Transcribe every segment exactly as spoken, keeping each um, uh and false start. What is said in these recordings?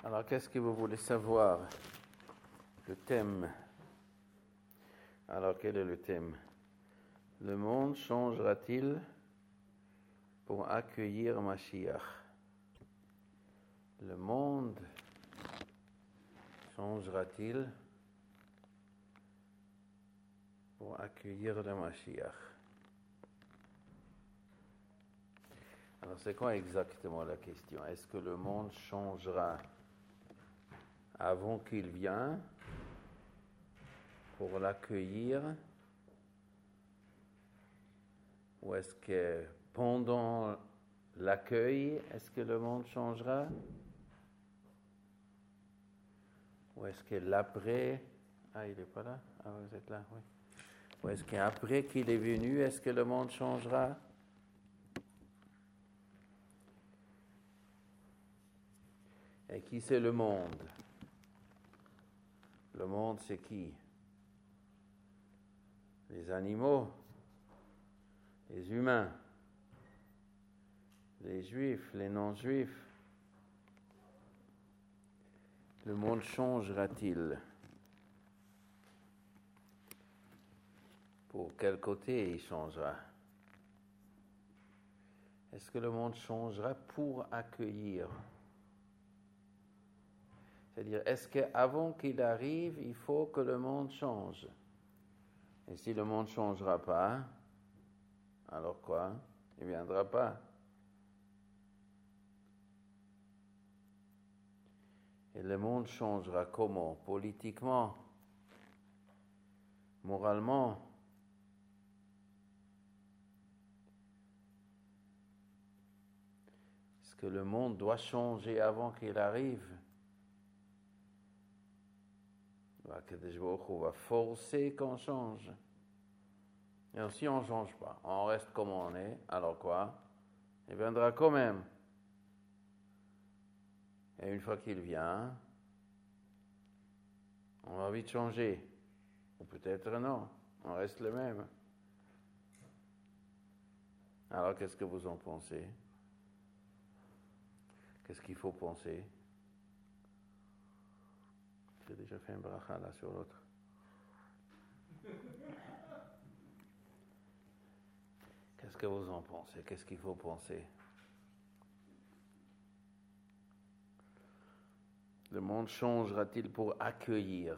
Alors, qu'est-ce que vous voulez savoir? Le thème. Alors, quel est le thème? Le monde changera-t-il pour accueillir Mashiach? Le monde changera-t-il pour accueillir le Mashiach? Alors, c'est quoi exactement la question? Est-ce que le monde changera avant qu'il vienne pour l'accueillir? Ou est-ce que pendant l'accueil, est-ce que le monde changera? Ou est-ce que l'après... Ah, il n'est pas là? Ah, vous êtes là, oui. Ou est-ce qu'après qu'il est venu, est-ce que le monde changera? Et qui c'est le monde? Le monde, c'est qui? Les animaux, les humains, les juifs, les non-juifs. Le monde changera-t-il? Pour quel côté il changera? Est-ce que le monde changera pour accueillir? C'est-à-dire, est-ce qu'avant qu'il arrive, il faut que le monde change? Et si le monde ne changera pas, alors quoi? Il ne viendra pas. Et le monde changera comment? Politiquement? Moralement? Est-ce que le monde doit changer avant qu'il arrive? On va forcer qu'on change. Et si on ne change pas, on reste comme on est, alors quoi? Il viendra quand même. Et une fois qu'il vient, on va vite changer. Ou peut-être non, on reste le même. Alors qu'est-ce que vous en pensez? Qu'est-ce qu'il faut penser? J'ai déjà fait un bracha là sur l'autre. Qu'est-ce que vous en pensez? Qu'est-ce qu'il faut penser? Le monde changera-t-il pour accueillir?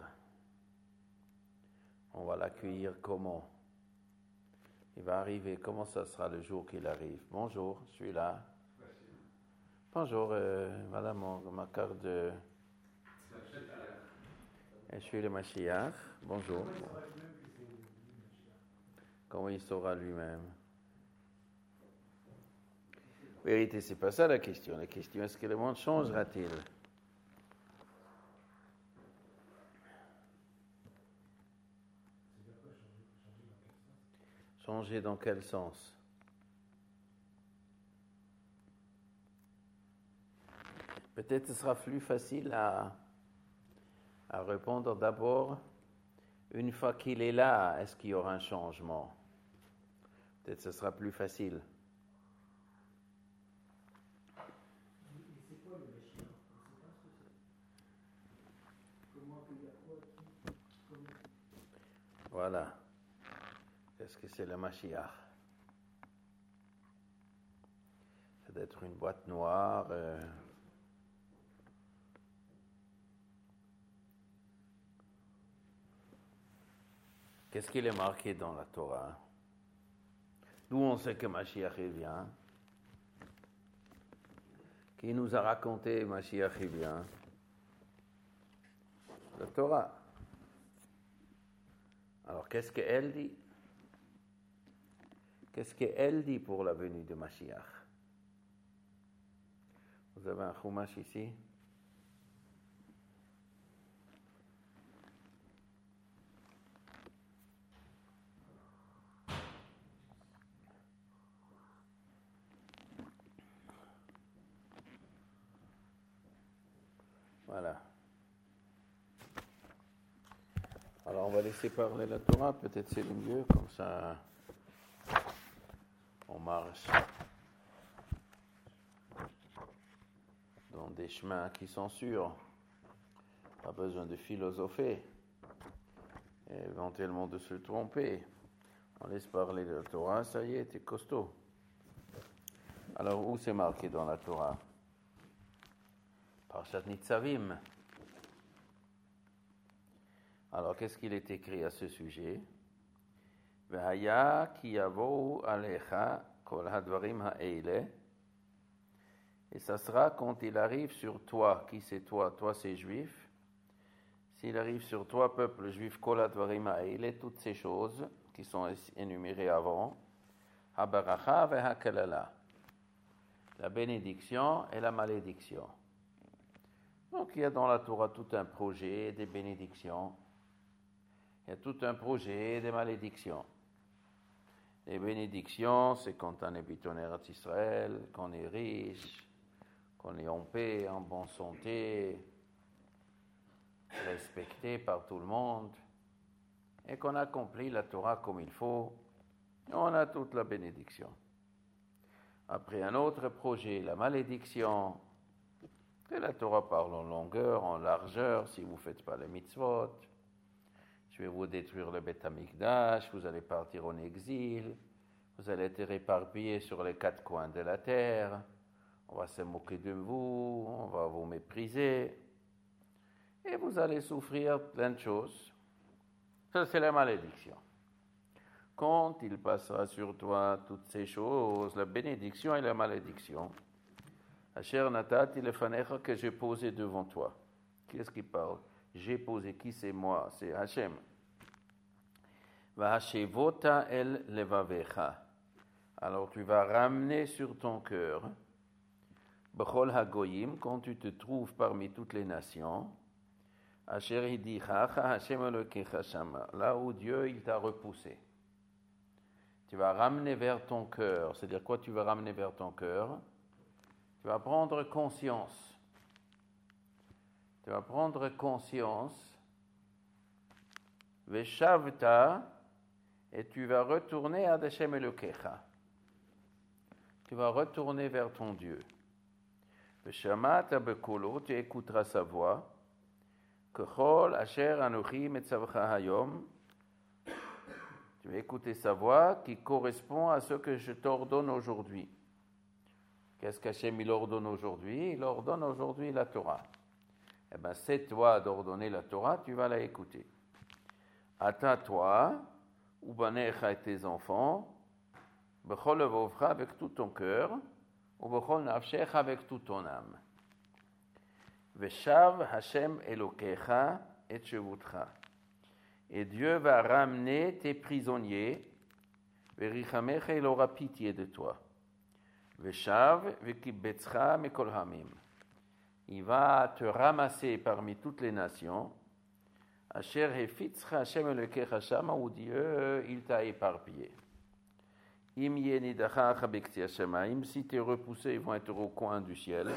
On va l'accueillir comment? Il va arriver, comment ça sera le jour qu'il arrive? Bonjour, je suis là. Bonjour, euh, voilà mon, ma carte de... Je suis le Mashiach. Bonjour. Comment il saura lui-même? En vérité, c'est pas ça la question. La question, est-ce que le monde changera-t-il? Changer dans quel sens? Peut-être ce sera plus facile à, à répondre d'abord. Une fois qu'il est là, est-ce qu'il y aura un changement? Peut-être ce sera plus facile. C'est quoi le Mashiach? On ne sait pas ce que c'est. Comment accueillir quoi? Qui? Comment? Voilà. Qu'est-ce que c'est le Mashiach? C'est d'être une boîte noire. Euh... Qu'est-ce qu'il est marqué dans la Torah? D'où on sait que Mashiach vient? Qui nous a raconté Mashiach vient? La Torah. Alors, qu'est-ce qu'elle dit? Qu'est-ce qu'elle dit pour la venue de Mashiach? Vous avez un chumash ici? Voilà. Alors, on va laisser parler la Torah, peut-être c'est le mieux, comme ça, on marche dans sont des chemins qui sont sûrs. Pas besoin de philosopher, et éventuellement de se tromper. On laisse parler de la Torah, ça y est, t'es costaud. Alors, où c'est marqué dans la Torah? Parshat Nitzavim. Alors, qu'est-ce qu'il est écrit à ce sujet? V'haya ki yavou alecha kol hadvarim ha'eile. Et ça sera quand il arrive sur toi. Qui c'est toi? Toi, c'est juif. S'il arrive sur toi, peuple juif, kol hadvarim ha'eile, toutes ces choses qui sont énumérées avant, habaracha ve'hakelala. La bénédiction et la malédiction. Donc, il y a dans la Torah tout un projet des bénédictions. Il y a tout un projet des malédictions. Les bénédictions, c'est quand on habite en Eretz Israël, qu'on est riche, qu'on est en paix, en bonne santé, respecté par tout le monde, et qu'on accomplit la Torah comme il faut. On a toute la bénédiction. Après un autre projet, la malédiction, que la Torah parle en longueur, en largeur, si vous ne faites pas les mitzvot. Je vais vous détruire le Beth Amikdash, vous allez partir en exil, vous allez être éparpillés sur les quatre coins de la terre, on va se moquer de vous, on va vous mépriser, et vous allez souffrir plein de choses. Ça, c'est la malédiction. Quand il passera sur toi toutes ces choses, la bénédiction et la malédiction, Asher natati lefanecha, que j'ai posé devant toi. Qui est-ce qui parle? J'ai posé, qui c'est moi? C'est Hachem. Vahashevota el levavecha. Alors tu vas ramener sur ton cœur, bechol hagoyim, quand tu te trouves parmi toutes les nations, Asher hidichacha Hashem elokecha shama, là où Dieu il t'a repoussé. Tu vas ramener vers ton cœur. C'est-à-dire quoi? Tu vas ramener vers ton cœur? Tu vas prendre conscience. Tu vas prendre conscience. Veshavta, et tu vas retourner à Hashem Elokecha. Tu vas retourner vers ton Dieu. Veshamata bekolo, tu écouteras sa voix. Kechol asher anochi metzavcha hayom. Tu vas écouter sa voix qui correspond à ce que je t'ordonne aujourd'hui. Qu'est-ce qu'Hachem il ordonne aujourd'hui? Il ordonne aujourd'hui la Torah. Eh bien, c'est toi d'ordonner la Torah, tu vas la écouter. Ata toi, ou banecha et tes enfants, bechol levovcha avec tout ton cœur, ou bechol nafshecha avec toute ton âme. Veshav Hashem Elokecha et Shevutcha. Et Dieu va ramener tes prisonniers, verichamecha, il aura pitié de toi. Veshav vekibbetzcha mekol hamim. Il va te ramasser parmi toutes les nations. Asher hefitzcha Hashem Elokecha shama, où Dieu il t'a éparpillé. Im yenidacha bekti hashemaim, si t'es repoussé, ils vont être au coin du ciel.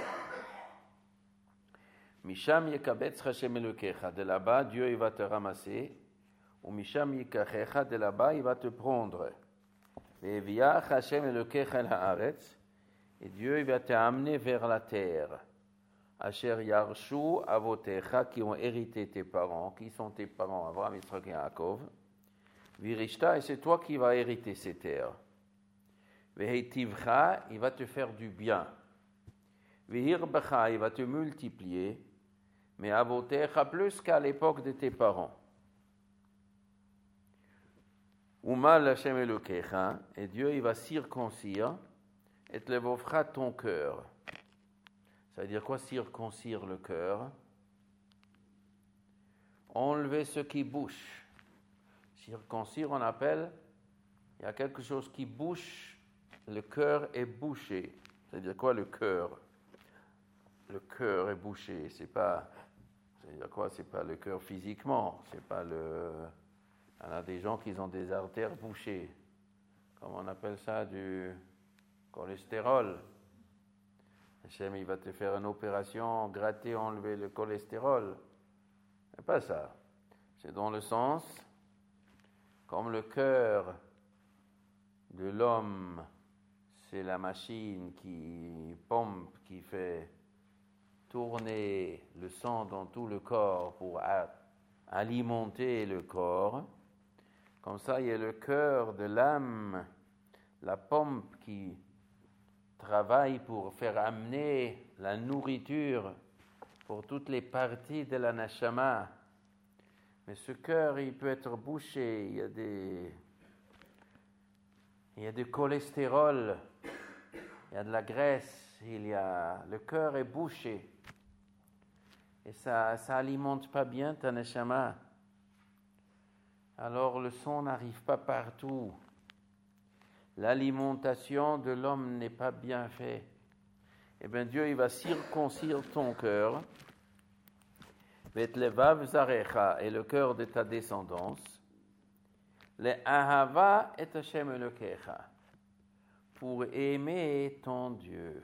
Misham yekabetz Hashem Elokecha, de là-bas Dieu il va te ramasser. Ou Misham yikachecha, de là-bas il va te prendre. Ve'eviach Hashem Elokecha el haaretz, et Dieu il va t'amener vers la terre. Asher yarshu avotecha, qui ont hérité tes parents, qui sont tes parents, Abraham, Yitzhak et Yaakov. Virishta, et c'est toi qui vas hériter ces terres. Ve'hetivcha, il va te faire du bien. Ve'hirbacha, il va te multiplier. Mais avotecha, plus qu'à l'époque de tes parents. Umal Hashem Elokecha, et Dieu il va circoncire et te levofra ton cœur. Ça veut dire quoi, circoncire le cœur? Enlever ce qui bouche. Circoncire, on appelle, il y a quelque chose qui bouche, le cœur est bouché. Ça veut dire quoi, le cœur? Le cœur est bouché, c'est pas, ça veut dire quoi, c'est pas le cœur physiquement, c'est pas le... Il y en a des gens qui ont des artères bouchées, comme on appelle ça, du cholestérol. Hachem, il va te faire une opération, gratter, enlever le cholestérol. C'est pas ça. C'est dans le sens, comme le cœur de l'homme, c'est la machine qui pompe, qui fait tourner le sang dans tout le corps pour a- alimenter le corps. Comme ça, il y a le cœur de l'âme, la pompe qui travaille pour faire amener la nourriture pour toutes les parties de la neshama. Mais ce cœur, il peut être bouché, il y a des, il y a du cholestérol, il y a de la graisse, il y a, le cœur est bouché. Et ça, ça alimente pas bien ta neshama. Alors le sang n'arrive pas partout. L'alimentation de l'homme n'est pas bien faite. Eh bien, Dieu, il va circoncire ton cœur. Et le cœur de ta descendance. Le ahava et Hashem Elokecha. Pour aimer ton Dieu.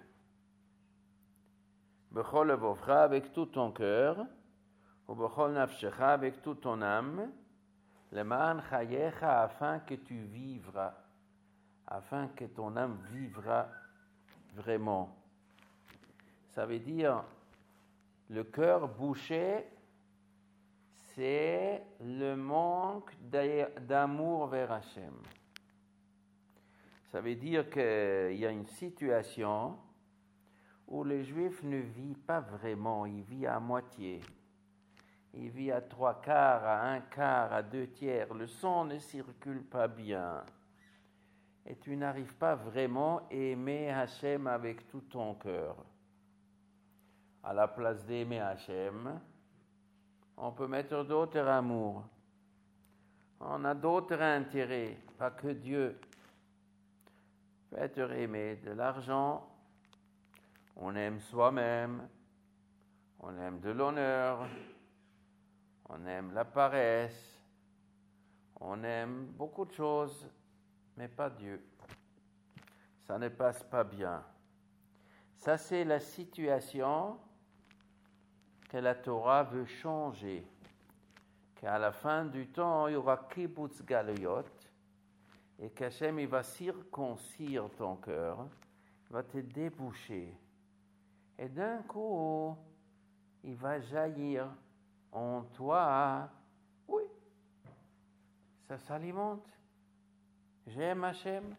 Bechol levovcha, avec tout ton cœur. Ou bechol nafshecha, avec toute ton âme. Le ma'an chayecha, afin que tu vivras. Afin que ton âme vivra vraiment. Ça veut dire, le cœur bouché, c'est le manque d'amour vers Hachem. Ça veut dire qu'il y a une situation où le juif ne vit pas vraiment, il vit à moitié. Il vit à trois quarts, à un quart, à deux tiers. Le sang ne circule pas bien. Et tu n'arrives pas vraiment à aimer Hachem avec tout ton cœur. À la place d'aimer Hachem, on peut mettre d'autres amours. On a d'autres intérêts, pas que Dieu. Peut-être aimer de l'argent, on aime soi-même, on aime de l'honneur, on aime la paresse, on aime beaucoup de choses, mais pas Dieu. Ça ne passe pas bien. Ça, c'est la situation que la Torah veut changer. Qu'à la fin du temps, il y aura kibbutz galuyot, et qu'Hachem, il va circoncire ton cœur, il va te déboucher. Et d'un coup, il va jaillir en toi. Oui, ça s'alimente. J'aime Hachem.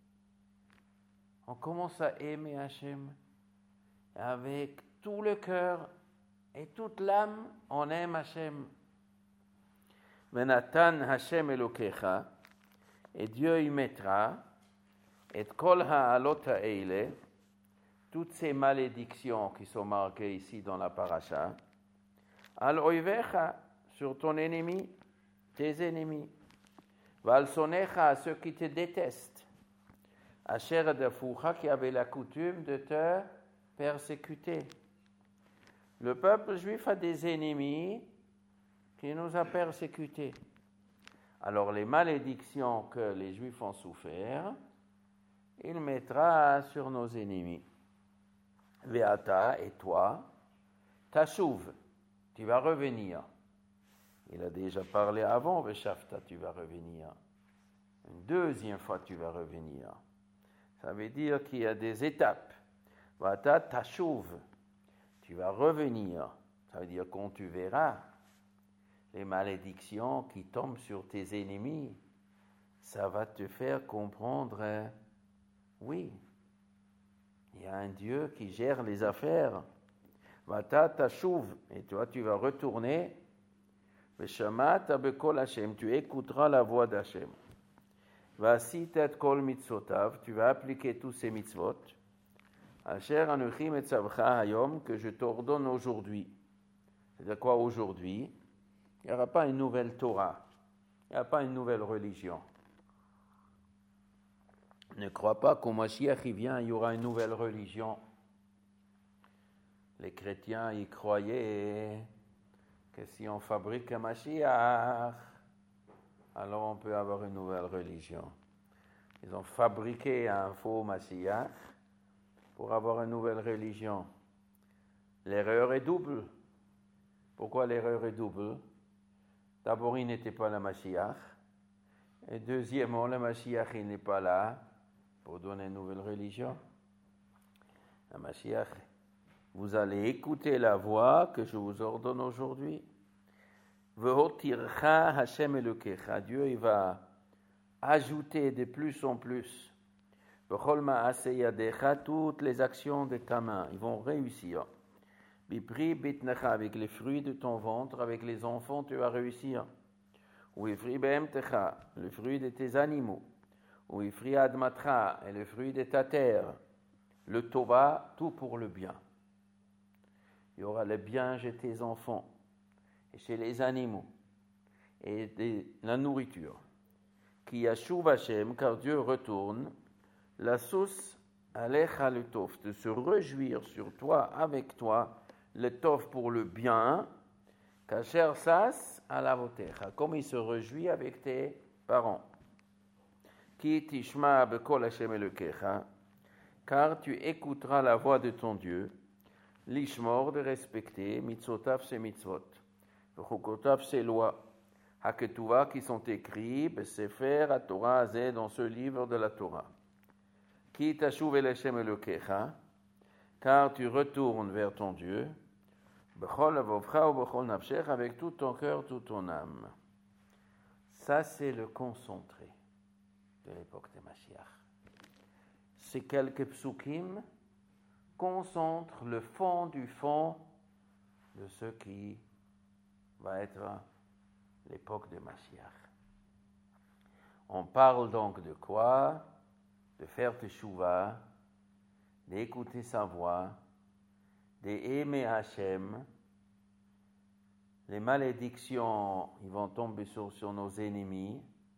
On commence à aimer Hachem. Avec tout le cœur et toute l'âme, on aime Hachem. Venatan Hachem Elokecha, et Dieu y mettra, et kol ha'alot ha'eile, toutes ces malédictions qui sont marquées ici dans la paracha, al oivecha, sur ton ennemi, tes ennemis, val sonecha, à ceux qui te détestent, asher dafucha, qui avait la coutume de te persécuter. Le peuple juif a des ennemis qui nous a persécutés. Alors les malédictions que les Juifs ont souffert, il mettra sur nos ennemis. Veata, et toi, tashuv, tu vas revenir. Il a déjà parlé avant, Veshafta, tu vas revenir. Une deuxième fois, tu vas revenir. Ça veut dire qu'il y a des étapes. Veata, tashuv, tu vas revenir. Ça veut dire quand tu verras les malédictions qui tombent sur tes ennemis, ça va te faire comprendre, euh, oui, il y a un Dieu qui gère les affaires. Vata tashuv, et toi tu vas retourner. Veshamata bekol Hashem, tu écouteras la voix d'Hachem. Vasitat kol mitzvotav, tu vas appliquer tous ces mitzvot. Asher anuchi metzavcha hayom, que je t'ordonne aujourd'hui. C'est-à-dire quoi aujourd'hui? Il n'y aura pas une nouvelle Torah, il n'y aura pas une nouvelle religion. Ne crois pas qu'au Mashiach il vient, il y aura une nouvelle religion. Les chrétiens y croyaient que si on fabrique un Mashiach, alors on peut avoir une nouvelle religion. Ils ont fabriqué un faux Mashiach pour avoir une nouvelle religion. L'erreur est double. Pourquoi l'erreur est double? D'abord, il n'était pas le Mashiach. Et deuxièmement, le Mashiach, il n'est pas là pour donner une nouvelle religion. Le Mashiach, vous allez écouter la voix que je vous ordonne aujourd'hui. Vehotircha Hashem Elokecha. Dieu, il va ajouter de plus en plus. Bechol ma'aseh yadecha, toutes les actions de ta main, ils vont réussir. Bipri bitnecha, avec les fruits de ton ventre, avec les enfants, tu vas réussir. Uifri behemtecha, le fruit de tes animaux. Uifri admatra, et le fruit de ta terre. Le tova, tout pour le bien. Il y aura le bien chez tes enfants, et chez les animaux, et de la nourriture. Ki yashuv Hashem, car Dieu retourne, la sauce alecha le tov, de se réjouir sur toi, avec toi, le tov pour le bien, kasher sas alavotecha, comme il se réjouit avec tes parents. Ki tishma bekol Hashem Elokecha, car tu écouteras la voix de ton Dieu, l'ishmor de respecter, mitzotav ses mitzvot, v'chukotav ses lois, haketuva qui sont écrits, besefer à Torah azeh, dans ce livre de la Torah. Ki tashuv el Hashem Elokecha, car tu retournes vers ton Dieu, bechol avovcha ou bechol nafshech, avec tout ton cœur, toute ton âme. Ça, c'est le concentré de l'époque de Mashiach. Ces quelques psukim concentrent le fond du fond de ce qui va être l'époque de Mashiach. On parle donc de quoi? De faire teshuva, d'écouter sa voix, d'aimer Hachem. Les malédictions, ils vont tomber sur, sur nos ennemis.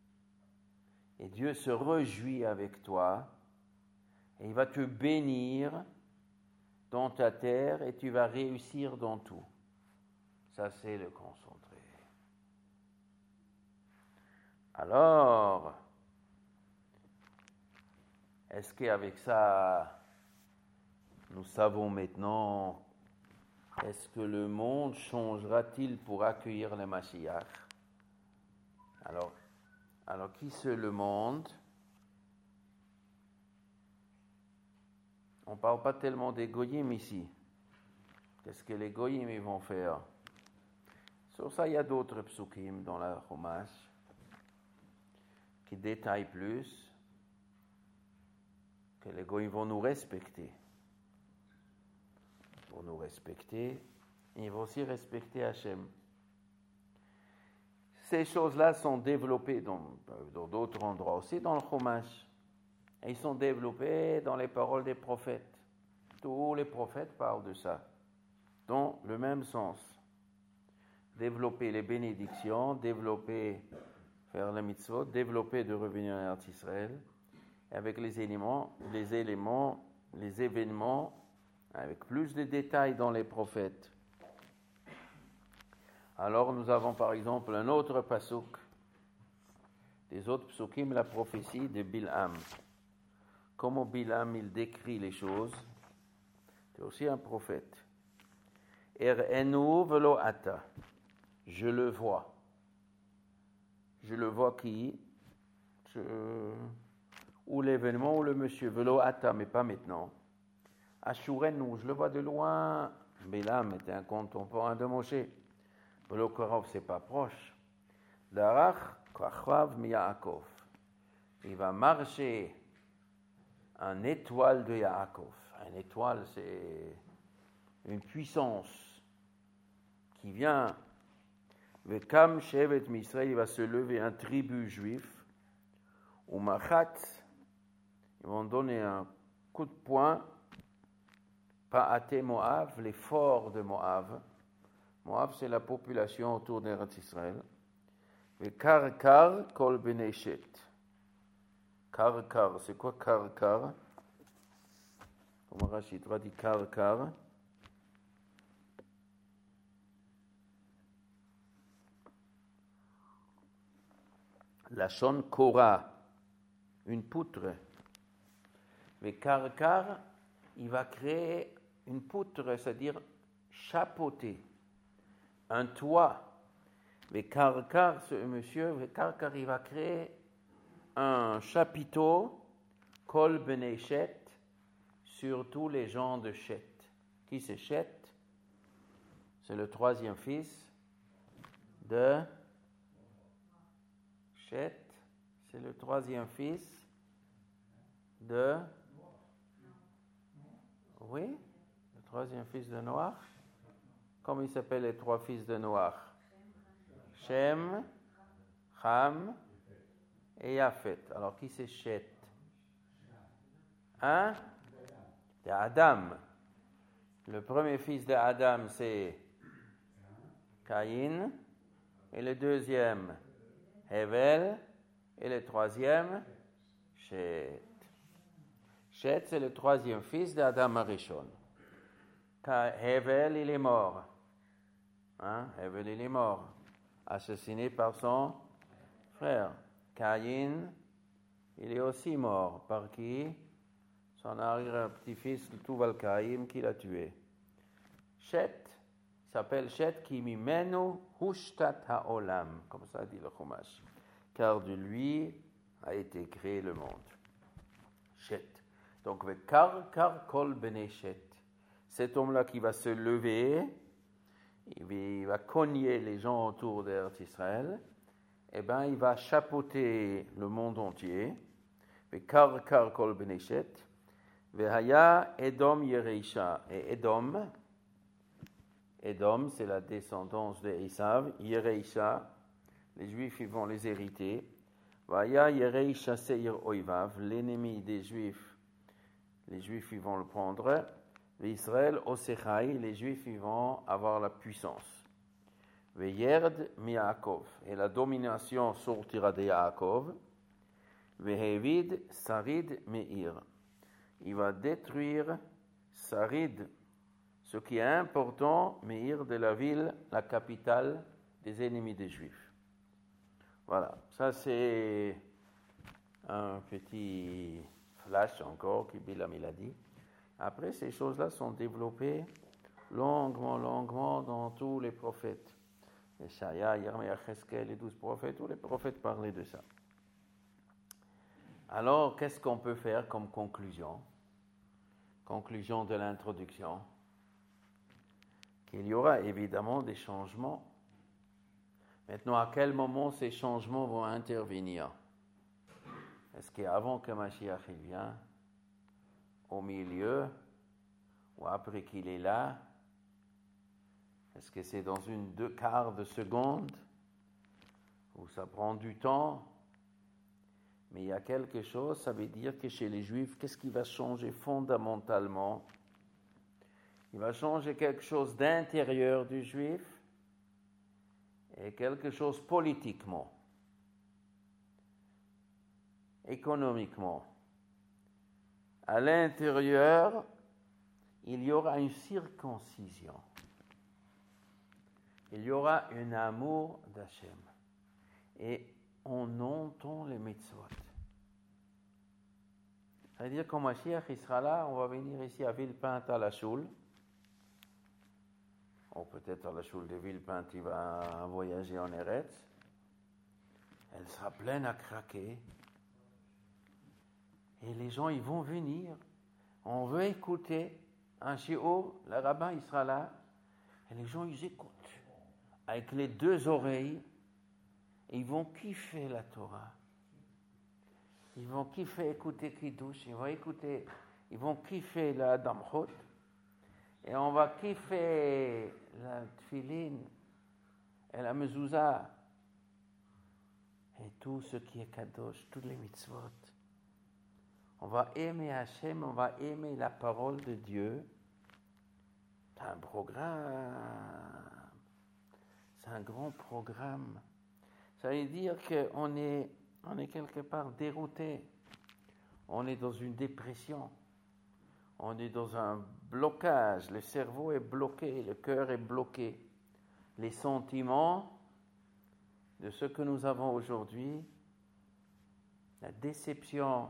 Et Dieu se réjouit avec toi. Et il va te bénir dans ta terre et tu vas réussir dans tout. Ça, c'est le concentré. Alors, est-ce qu'avec ça, nous savons maintenant, est-ce que le monde changera-t-il pour accueillir le Mashiach? Alors, alors qui c'est le monde? On ne parle pas tellement des goyim ici. Qu'est-ce que les goyim ils vont faire? Sur ça, il y a d'autres psukim dans la Chumash qui détaillent plus que les goyim vont nous respecter. Pour nous respecter, ils vont aussi respecter Hachem. Ces choses-là sont développées dans, dans d'autres endroits aussi, dans le Chumash. Et ils sont développés dans les paroles des prophètes. Tous les prophètes parlent de ça, dans le même sens. Développer les bénédictions, développer, faire la mitzvot, développer de revenir en Eretz Israël, avec les éléments, les éléments, les événements, avec plus de détails dans les prophètes. Alors nous avons par exemple un autre pasuk, des autres psukim, la prophétie de Bilham. Comment Bilham il décrit les choses, c'est aussi un prophète. Er'enu velo ata, je le vois. Je le vois qui? Je... Ou l'événement ou le monsieur, velo ata, mais pas maintenant. Ashurenu, je le vois de loin. Bilham était un contemporain de Moshe. Velo korov, c'est pas proche. Darach kochav mi Yaakov. Il va marcher un étoile de Yaakov. Une étoile, c'est une puissance qui vient. Vekam shevet Misraël, il va se lever un tribu juif. Ou machat, ils vont donner un coup de poing. Pa'ate Moab, les forts de Moab. Moab, c'est la population autour d'Eretz Israël. Vekarkar kol beneshet. Karkar, c'est quoi Karkar? Comment Rachid dit Karkar? La Shon Korah, une poutre. Mais Karkar, il va créer une poutre, c'est-à-dire chapeauter, un toit. Mais Karkar, ce monsieur, Karkar, il va créer un chapiteau, Kol Beneshet, sur tous les gens de Chet. Qui Qui c'est Chet? C'est le troisième fils de Chet. C'est le troisième fils de... Oui, le troisième fils de Noach. Comment ils s'appellent les trois fils de Noach? Shem, Ham et Yafet. Alors, qui c'est Chet? Hein? C'est Adam. Le premier fils de Adam, c'est Caïn. Et le deuxième, Hevel. Et le troisième, Chet. Chet, c'est le troisième fils d'Adam Arishon. Hevel, il est mort. Hein? Hevel, il est mort. Assassiné par son frère. Caïn, il est aussi mort. Par qui? Son arrière-petit-fils, Tuval-Caïm, qui l'a tué. Chet s'appelle Chet qui mimenu hushtat haolam, comme ça dit le Chumash. Car de lui a été créé le monde. Chet. Donc, Kar Kar Kol Bene Chet. Cet homme-là qui va se lever, il va cogner les gens autour d'Eretz Israël, eh bien, il va chapeauter le monde entier. Kar Kar Kol Bene Chet. Vehaya Edom Yereisha. Et Edom, Edom, c'est la descendance de Esav. Yereisha, les Juifs, ils vont les hériter. Vaya Yereisha Seir Oivav, l'ennemi des Juifs, les Juifs, ils vont le prendre. Israël Osechai, les Juifs, ils vont avoir la puissance. Veyerd Miakov, et la domination sortira de Yaakov. Vehevid Sarid Meir. Il va détruire Sarid, ce qui est important, Meir de la ville, la capitale des ennemis des Juifs. Voilà, ça c'est un petit flash encore que Bilam il a dit. Après, ces choses-là sont développées longuement, longuement dans tous les prophètes. Esaïa, Yermia, Cheskel, les douze prophètes, tous les prophètes parlaient de ça. Alors, qu'est-ce qu'on peut faire comme conclusion? Conclusion de l'introduction. Qu'il y aura évidemment des changements. Maintenant, à quel moment ces changements vont intervenir? Est-ce qu'avant que Mashiach il vient, au milieu, ou après qu'il est là? Est-ce que c'est dans une deux quarts de seconde, ou ça prend du temps? Mais il y a quelque chose, ça veut dire que chez les Juifs, qu'est-ce qui va changer fondamentalement? Il va changer quelque chose d'intérieur du Juif et quelque chose politiquement, économiquement. À l'intérieur, il y aura une circoncision. Il y aura un amour d'Hachem. Et on entend les mitzvot. Ça veut dire qu'au Mashiach, il sera là, on va venir ici à Villepinte à la Choule. Ou peut-être à la Choule de Villepinte, il va voyager en Eretz. Elle sera pleine à craquer. Et les gens, ils vont venir. On veut écouter un shiur, le rabbin, il sera là. Et les gens, ils écoutent. Avec les deux oreilles. Et ils vont kiffer la Torah. Ils vont kiffer écouter Kiddush. Ils vont écouter, ils vont kiffer la Damchot. Et on va kiffer la Tfilin et la Mezouza. Et tout ce qui est Kadosh, tous les mitzvot. On va aimer Hachem, on va aimer la parole de Dieu. C'est un programme. C'est un grand programme. Ça veut dire qu'on est, on est quelque part dérouté. On est dans une dépression. On est dans un blocage. Le cerveau est bloqué, le cœur est bloqué. Les sentiments de ce que nous avons aujourd'hui, la déception,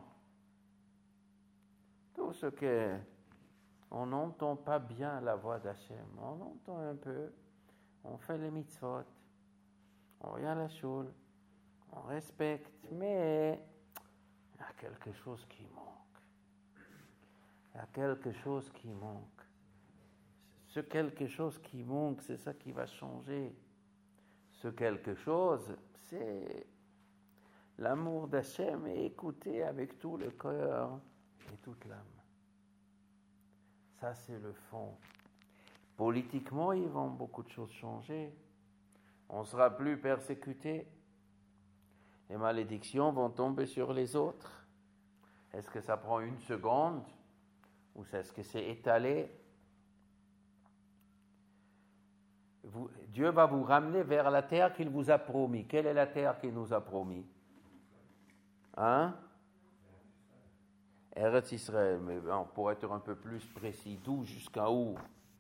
tout ce que on n'entend pas bien la voix d'Hachem. On entend un peu, on fait les mitzvot. On vient à la choule, on respecte, mais il y a quelque chose qui manque. Il y a quelque chose qui manque. ce quelque chose qui manque, c'est ça qui va changer. Ce quelque chose, c'est l'amour d'Hachem et écouter avec tout le cœur et toute l'âme. Ça, c'est le fond. Politiquement, ils vont beaucoup de choses changer. On ne sera plus persécuté. Les malédictions vont tomber sur les autres. Est-ce que ça prend une seconde ou est-ce que c'est étalé? Vous, Dieu va vous ramener vers la terre qu'il vous a promis. Quelle est la terre qu'il nous a promis? Hein? Eretz Israël. Mais bon, pour être un peu plus précis, d'où jusqu'à où?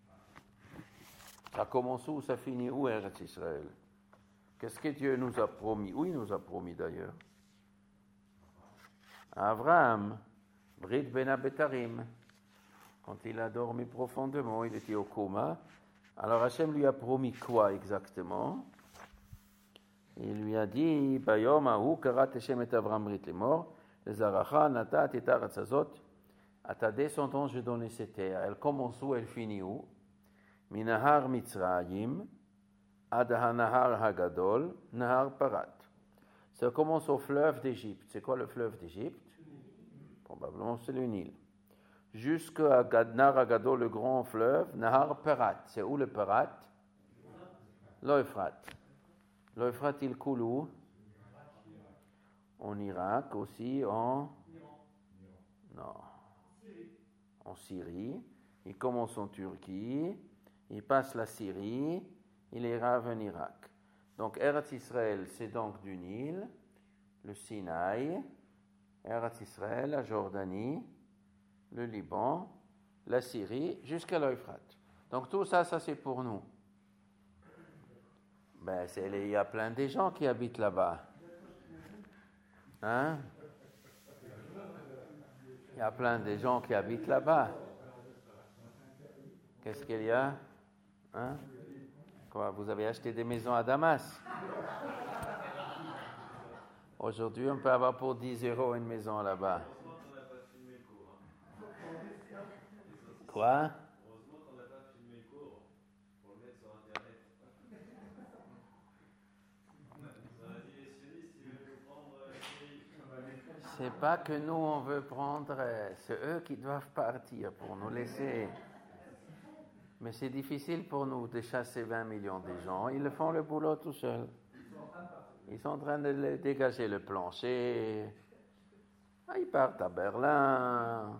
Ça commence où, ça finit où, Eretz Israël? Qu'est-ce que Dieu nous a promis? Où il nous a promis d'ailleurs? Abraham, Brit Ben Abetarim, quand il a dormi profondément, il était au coma. Alors Hachem lui a promis quoi exactement? Il lui a dit, Bayom Ahu karat Hachem et Avraham Brit lemor, Zaracha natat et aretz hazot, à ta descendance je donne ces terres. Elle commence où, elle finit où? Minahar Mitzrayim, Ad Hanahar Hagadol, Nahar Parat. Ça commence au fleuve d'Égypte. C'est quoi le fleuve d'Égypte? Probablement c'est le Nil. Jusqu'à Nahar Hagadol, le grand fleuve, Nahar Parat. C'est où le Parat? L'Euphrate. L'Euphrate, il coule où? En Irak aussi, en... Non. En Syrie. Il commence en Turquie. Il passe la Syrie. Il ira en Irak. Donc, Eretz Israël, c'est donc du Nil, le Sinaï, Eretz Israël, la Jordanie, le Liban, la Syrie, jusqu'à l'Euphrate. Donc, tout ça, ça c'est pour nous. Ben, c'est, il y a plein de gens qui habitent là-bas. Hein? Il y a plein de gens qui habitent là-bas. Qu'est-ce qu'il y a? Hein? Quoi, vous avez acheté des maisons à Damas? Aujourd'hui, on peut avoir pour dix euros une maison là-bas. Quoi? Heureusement qu'on n'a pas filmé le cours pour le mettre sur Internet. On a dit les sionistes, ils veulent nous prendre la série. C'est pas que nous, on veut prendre, c'est eux qui doivent partir pour nous laisser. Mais c'est difficile pour nous de chasser vingt millions de gens. Ils le font le boulot tout seuls. Ils sont en train de dégager le plancher. Ah, ils partent à Berlin.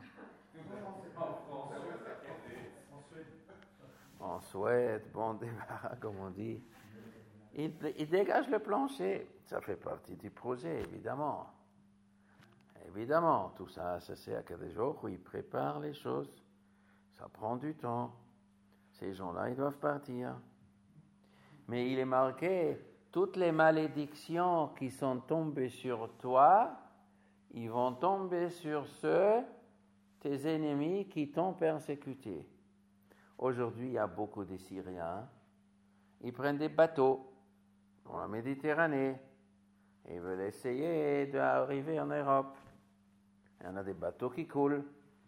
En Suède, bon débarras, comme on dit. Ils, ils dégagent le plancher. Ça fait partie du projet, évidemment. Évidemment, tout ça, ça c'est à des jours où ils préparent les choses. Ça prend du temps. Ces gens-là, ils doivent partir. Mais il est marqué, toutes les malédictions qui sont tombées sur toi, ils vont tomber sur ceux, tes ennemis, qui t'ont persécuté. Aujourd'hui, il y a beaucoup de Syriens. Ils prennent des bateaux dans la Méditerranée. Et ils veulent essayer d'arriver en Europe. Il y en a des bateaux qui coulent.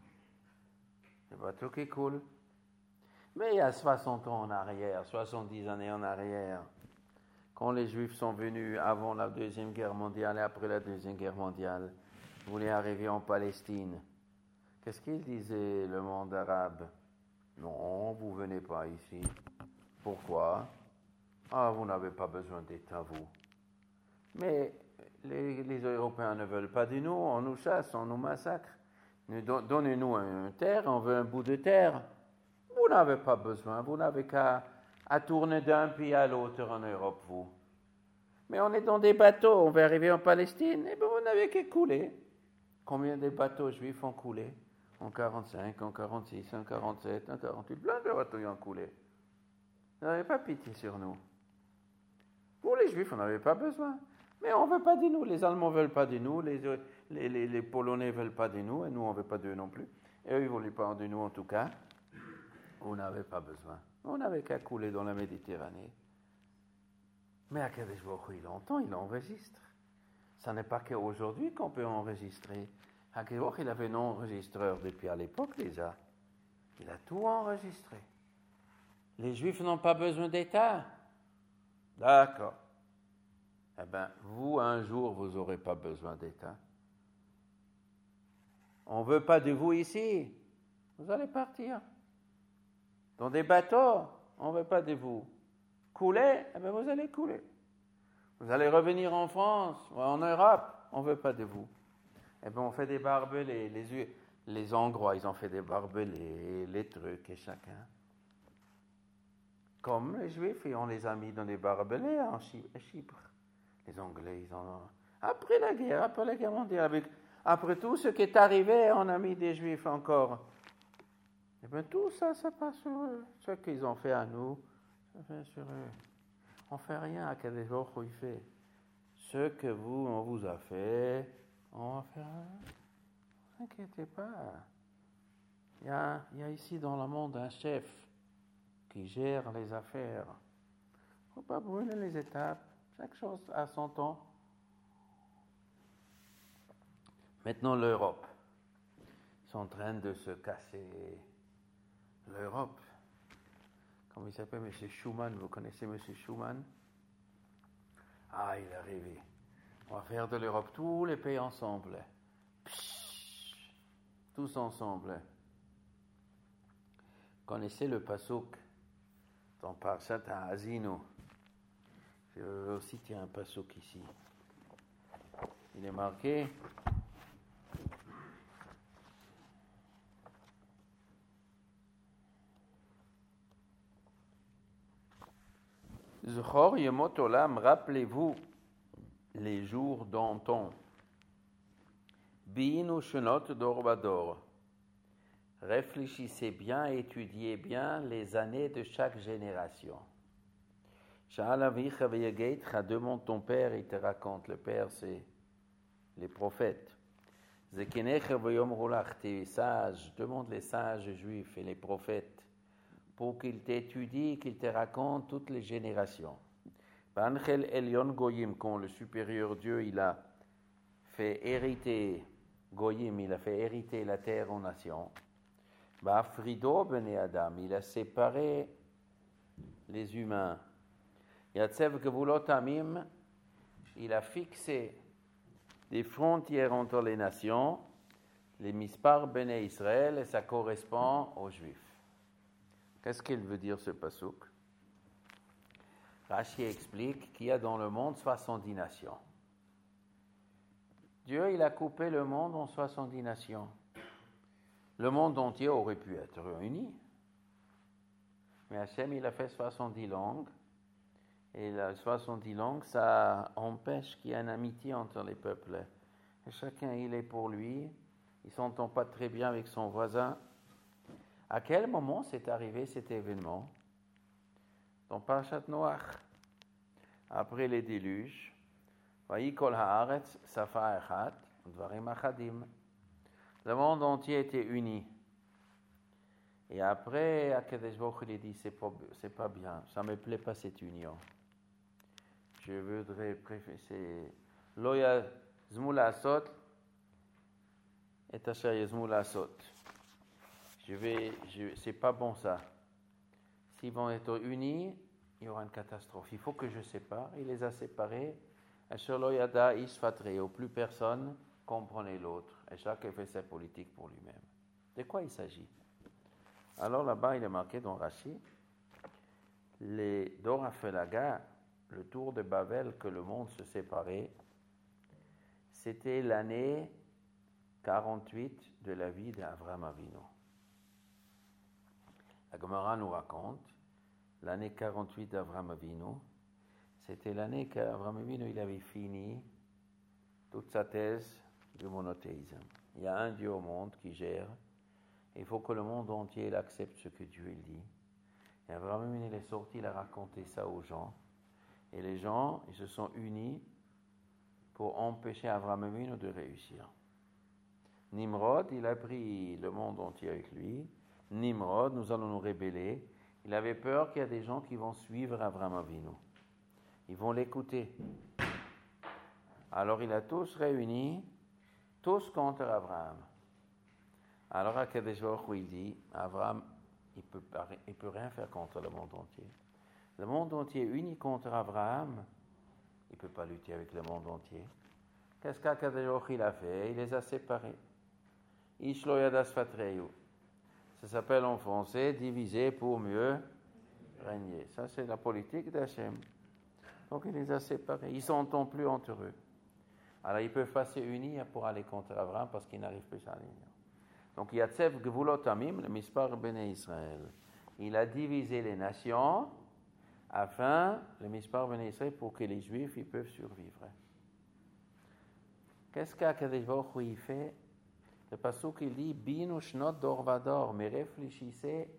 Des bateaux qui coulent. Mais il y a soixante ans en arrière, soixante-dix années en arrière, quand les Juifs sont venus avant la Deuxième Guerre mondiale et après la Deuxième Guerre mondiale, ils voulaient arriver en Palestine. Qu'est-ce qu'ils disaient, le monde arabe? Non, vous ne venez pas ici. Pourquoi? Ah, vous n'avez pas besoin d'État, vous. Mais les, les Européens ne veulent pas de nous, on nous chasse, on nous massacre. Donnez-nous une terre, on veut un bout de terre. Vous n'avez pas besoin, vous n'avez qu'à à tourner d'un pays à l'autre en Europe, vous. Mais on est dans des bateaux, on va arriver en Palestine, et bien vous n'avez qu'à couler. Combien de bateaux juifs ont coulé? En quarante-cinq, en quarante-six, en quarante-sept, en quarante-huit, plein de bateaux ont coulé. Vous n'avez pas pitié sur nous. Pour les Juifs, on n'avait pas besoin. Mais on ne veut pas de nous. Les Allemands ne veulent pas de nous. Les, les, les, les Polonais ne veulent pas de nous. Et nous, on ne veut pas d'eux non plus. Et eux, ils ne voulaient pas de nous en tout cas. On n'avait pas besoin. On n'avait qu'à couler dans la Méditerranée. Mais à Kadesh Baruch Hu, il entend, il enregistre. Ce n'est pas qu'aujourd'hui qu'on peut enregistrer. À Kadesh Baruch Hu, il avait un enregistreur depuis à l'époque déjà. Il a tout enregistré. les Juifs n'ont pas besoin d'État. D'accord. Eh bien, vous, un jour, vous n'aurez pas besoin d'État. On ne veut pas de vous ici. Vous allez partir. Dans des bateaux, on ne veut pas de vous. Couler, eh bien, vous allez couler. Vous allez revenir en France ou en Europe, on ne veut pas de vous. Eh bien, on fait des barbelés. Les, les Hongrois, ils ont fait des barbelés, les trucs, et chacun. Comme les Juifs, et on les a mis dans des barbelés en Chypre. Les Anglais, ils ont... Après la guerre, après la guerre mondiale, avec... après tout ce qui est arrivé, on a mis des Juifs encore. Eh bien, tout ça, ça passe sur eux. Ce qu'ils ont fait à nous, ça fait sur eux. On ne fait rien à quel jour où il fait. Ce que vous, on vous a fait, on va faire rien. Ne vous inquiétez pas. Il y a, il y a ici dans le monde un chef qui gère les affaires. Il ne faut pas brûler les étapes. Chaque chose a son temps. Maintenant, l'Europe. Ils sont en train de se casser. L'Europe. Comment il s'appelle, M. Schuman? Vous connaissez M. Schuman? Ah, il est arrivé. On va faire de l'Europe tous les pays ensemble. Psh, tous ensemble. Vous connaissez le Passouk dans Parshat Ha'azinu? Je vais aussi tiens un Passouk ici. Il est marqué. Zchor Yemot Olam, rappelez-vous les jours d'antan. Biinu Shenot Dor Vador. Réfléchissez bien, étudiez bien les années de chaque génération. Sha'al Avicha Veyageitcha, demande ton père, il te raconte. Le père, c'est les prophètes. Zekenecha Veyomru Lach, tes sages, demande les sages juifs et les prophètes, pour qu'ils t'étudient, qu'ils te racontent toutes les générations. Banchel Elyon Goyim, quand le supérieur Dieu, il a fait hériter, Goyim, il a fait hériter la terre aux nations. Ba'afrido bene Adam, il a séparé les humains. Yatsev Gevulot Amim, il a fixé des frontières entre les nations, les mispar bene Israël, et ça correspond aux Juifs. Qu'est-ce qu'il veut dire ce passouk? Rashi explique qu'il y a dans le monde soixante-dix nations. Dieu, il a coupé le monde en soixante-dix nations. Le monde entier aurait pu être réuni. Mais Hachem, il a fait soixante-dix langues. Et les soixante-dix langues, ça empêche qu'il y ait une amitié entre les peuples. Et chacun, il est pour lui. Il ne s'entend pas très bien avec son voisin. À quel moment s'est arrivé cet événement? Dans Parashat Noach, après les déluges, Vayikol haaretz safa echat dvarim achadim. Le monde entier était uni. Et après, Akadosh Baruch Hu il dit, c'est pas, c'est pas bien, ça me plaît pas cette union. Je voudrais préférer Loya zmul asot et asher yazmul asot. Je vais, je, c'est pas bon ça. S'ils vont être unis, il y aura une catastrophe. Il faut que je sépare. Il les a séparés. Asher isfatre, où plus personne comprenait l'autre. Et chacun fait sa politique pour lui-même. De quoi il s'agit? Alors là-bas, il est marqué dans Rashi, les Dorafelaga, le tour de Babel que le monde se séparait, c'était l'année quarante-huit de la vie d'Avraham Avinu. La Gemara nous raconte, l'année quarante-huit d'Avraham Avinu, c'était l'année qu'Avraham Avinu il avait fini toute sa thèse du monothéisme. Il y a un Dieu au monde qui gère. Il faut que le monde entier accepte ce que Dieu il dit. Et Avraham Avinu il est sorti, il a raconté ça aux gens. Et les gens, ils se sont unis pour empêcher Avraham Avinu de réussir. Nimrod, il a pris le monde entier avec lui. Nimrod, nous allons nous rébeller. Il avait peur qu'il y a des gens qui vont suivre Avraham Avinu. Ils vont l'écouter. Alors il a tous réunis, tous contre Abraham. Alors Akadosh Baruch Hu il dit, Abraham, il peut, il peut rien faire contre le monde entier. Le monde entier uni contre Abraham, il ne peut pas lutter avec le monde entier. Qu'est-ce qu'Akadosh Baruch Hu il a fait? Il les a séparés. Ishlo yadas fatreyu. Ça s'appelle en français diviser pour mieux régner. Ça, c'est la politique d'Hachem. Donc, il les a séparés. Ils ne s'entendent plus entre eux. Alors, ils peuvent pas se unir pour aller contre Abraham parce qu'ils n'arrivent plus à l'unir. Donc, Yatsev Gvulot Amim, le Mispar Bnei Israël. Il a divisé les nations afin, le Mispar Bnei Israël, pour que les Juifs ils peuvent survivre. Qu'est-ce qu'Akadosh Baruch Hu fait? Le pasuk il dit Binu Shnot Dor Vador, mais réfléchissez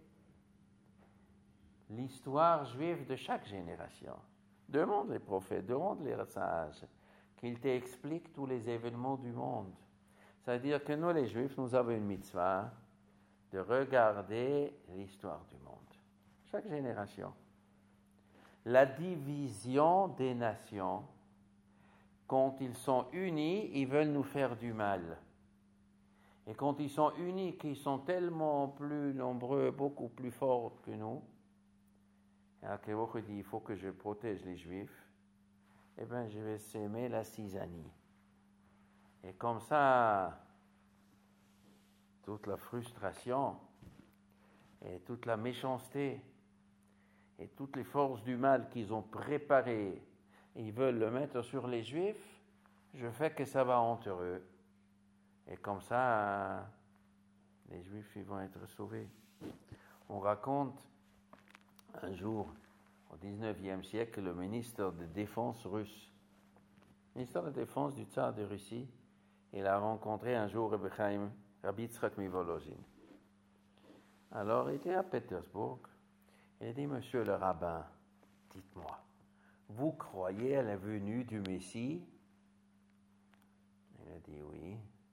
l'histoire juive de chaque génération. Demande les prophètes, demande les sages, qu'ils t'expliquent tous les événements du monde. C'est-à-dire que nous, les Juifs, nous avons une mitzvah de regarder l'histoire du monde. Chaque génération. La division des nations, quand ils sont unis, ils veulent nous faire du mal. Et quand ils sont unis, qu'ils sont tellement plus nombreux, beaucoup plus forts que nous, et Akadosh dit, il faut que je protège les Juifs, eh bien, je vais s'aimer la cisanie. Et comme ça, toute la frustration, et toute la méchanceté, et toutes les forces du mal qu'ils ont préparées, et ils veulent le mettre sur les Juifs, je fais que ça va entre eux. Et comme ça, les Juifs ils vont être sauvés. On raconte un jour, au dix-neuvième siècle, le ministre de Défense russe, le ministre de Défense du Tsar de Russie, il a rencontré un jour Rabbi Chaim, Rabbi Yitzchak Mivolozhin. Alors, il était à Pétersbourg. Il a dit, monsieur le rabbin, dites-moi, vous croyez à la venue du Messie? Il a dit oui.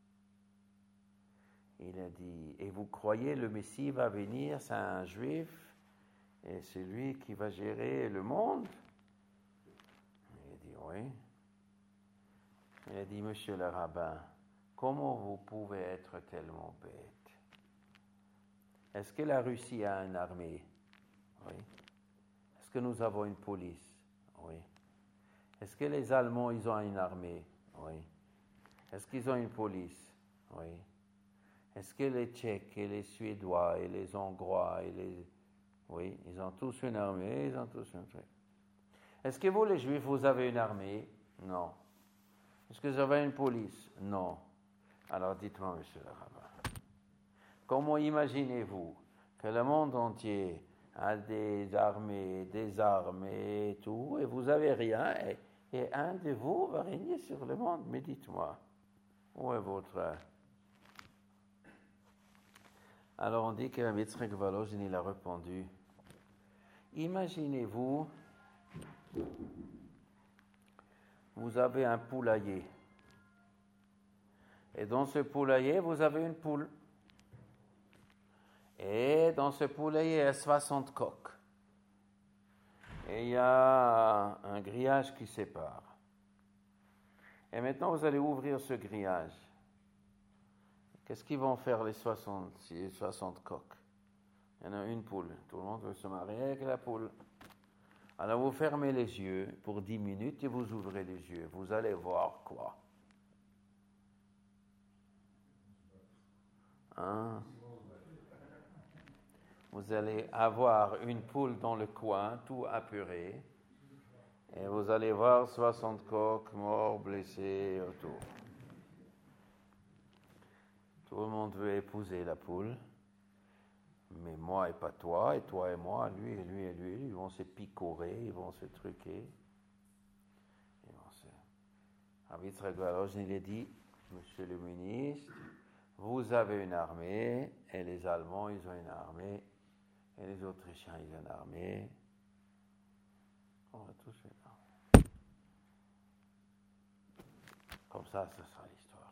Il a dit, et vous croyez le Messie va venir, c'est un juif, et c'est lui qui va gérer le monde? Il a dit oui. Il a dit, monsieur le rabbin, comment vous pouvez être tellement bête? Est-ce que la Russie a une armée? Oui. Est-ce que nous avons une police? Oui. Est-ce que les Allemands, ils ont une armée? Oui. Est-ce qu'ils ont une police? Oui. Est-ce que les Tchèques et les Suédois et les Hongrois et les... Oui, ils ont tous une armée, ils ont tous un truc. Est-ce que vous, les Juifs, vous avez une armée? Non. Est-ce que vous avez une police? Non. Alors dites-moi, monsieur le rabbin, comment imaginez-vous que le monde entier a des armées, des armes et tout, et vous n'avez rien, et, et un de vous va régner sur le monde? Mais dites-moi, où est votre... Alors on dit que Rabbi Yitzchak Volozhin, il a répondu, imaginez-vous, vous avez un poulailler, et dans ce poulailler, vous avez une poule. Et dans ce poulailler, il y a soixante coqs. Et il y a un grillage qui sépare. Et maintenant, vous allez ouvrir ce grillage. Qu'est-ce qu'ils vont faire les soixante, soixante coqs? Il y en a une poule. Tout le monde veut se marier avec la poule. Alors vous fermez les yeux pour dix minutes et vous ouvrez les yeux. Vous allez voir quoi? Hein? Vous allez avoir une poule dans le coin, tout apuré, et vous allez voir soixante coqs morts, blessés autour. Tout le monde veut épouser la poule, mais moi et pas toi, et toi et moi, lui et lui et lui, ils vont se picorer, ils vont se truquer. Ils vont se... Rabbi Yitzchak Volozhin, il a dit, monsieur le ministre, vous avez une armée, et les Allemands, ils ont une armée, et les Autrichiens, ils ont une armée. On va tous une armée. Comme ça, ce sera l'histoire.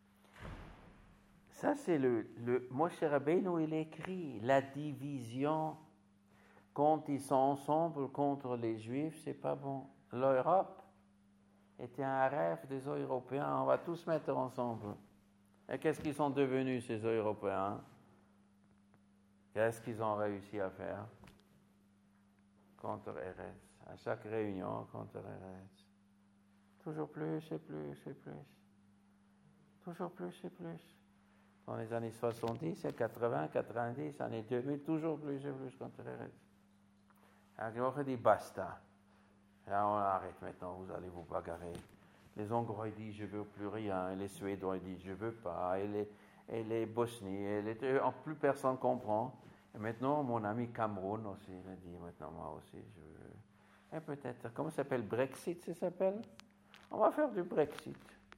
Ça, c'est le, le Moshe Rabbeinu, il écrit la division quand ils sont ensemble contre les Juifs, c'est pas bon. L'Europe était un rêve des Européens, on va tous mettre ensemble. Et qu'est-ce qu'ils sont devenus, ces Européens? Qu'est-ce qu'ils ont réussi à faire contre Erez? À chaque réunion contre Erez. Toujours plus et plus et plus. Toujours plus et plus. Dans les années soixante-dix et quatre-vingts, quatre-vingt-dix, années deux mille, toujours plus et plus contre Erez. Alors, on dit basta. Là, on arrête maintenant, vous allez vous bagarrer. Les Hongrois disent je veux plus rien, et les Suédois disent je veux pas, et les, et les Bosniens, et les, en plus personne comprend. Et maintenant, mon ami Cameroun aussi, il a dit maintenant moi aussi je veux. Et peut-être, comment ça s'appelle, Brexit, ça s'appelle? On va faire du Brexit.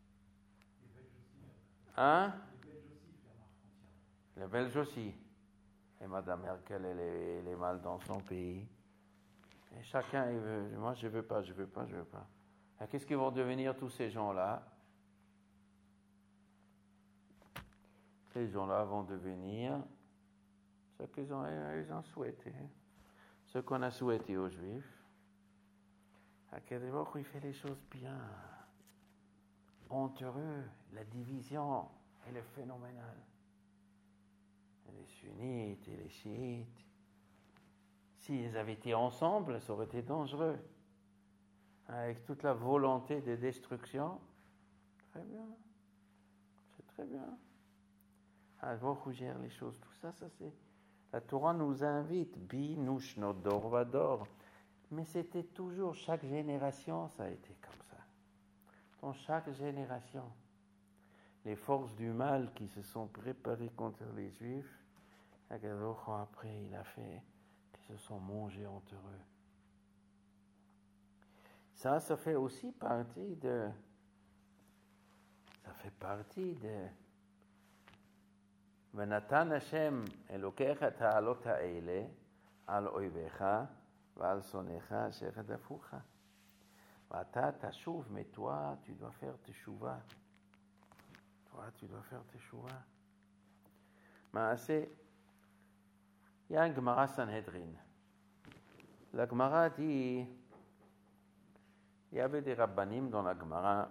Hein? Les Belges aussi. Et Mme Merkel, elle est, elle est mal dans son pays. Et chacun, il veut, moi je veux pas, je veux pas, je veux pas. Et qu'est-ce qu'ils vont devenir tous ces gens-là? Ces gens-là vont devenir ce qu'ils ont, ils ont souhaité. Ce qu'on a souhaité aux Juifs. À quel époque il fait les choses bien. Honteux, la division, elle est phénoménale. Et les sunnites et les chiites. S'ils avaient été ensemble, ça aurait été dangereux. Avec toute la volonté de destruction, très bien. C'est très bien. Alors, où gère les choses, tout ça, ça c'est... La Torah nous invite, bi nush nodor vador. Mais c'était toujours, chaque génération, ça a été comme ça. Dans chaque génération, les forces du mal qui se sont préparées contre les Juifs, après il a fait qu'ils se sont mangés entre eux. Ça, ça fait aussi partie de... Ça fait partie de... ונתן השם אלוקיך את העלות האלה על אויביך ועל שונאיך אשר רדפוך. ואתה תשוב, mais toi, tu dois faire teshuva. Toi, tu dois faire teshuva. מעשה, il y a un Gemara Sanhedrin. La Gemara dit, il y avait des rabbanim dans la Gemara,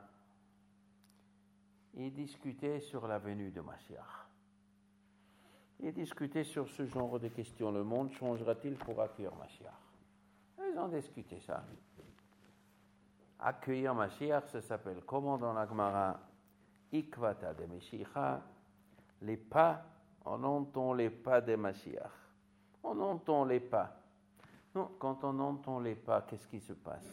ils discutaient sur la venue de Mashiach. Ils discutaient sur ce genre de questions. Le monde changera-t-il pour accueillir Mashiach? Ils ont discuté ça. Accueillir Mashiach, ça s'appelle comment dans la Gemara? Ikvata de Mashiach, les pas, on entend les pas de Mashiach. On entend les pas. Non, quand on entend les pas, qu'est-ce qui se passe?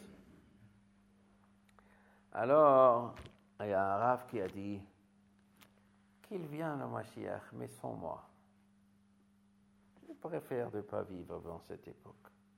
Alors, il y a un Rav qui a dit qu'il vient le Mashiach, mais sans moi. Je préfère ne pas vivre dans cette époque.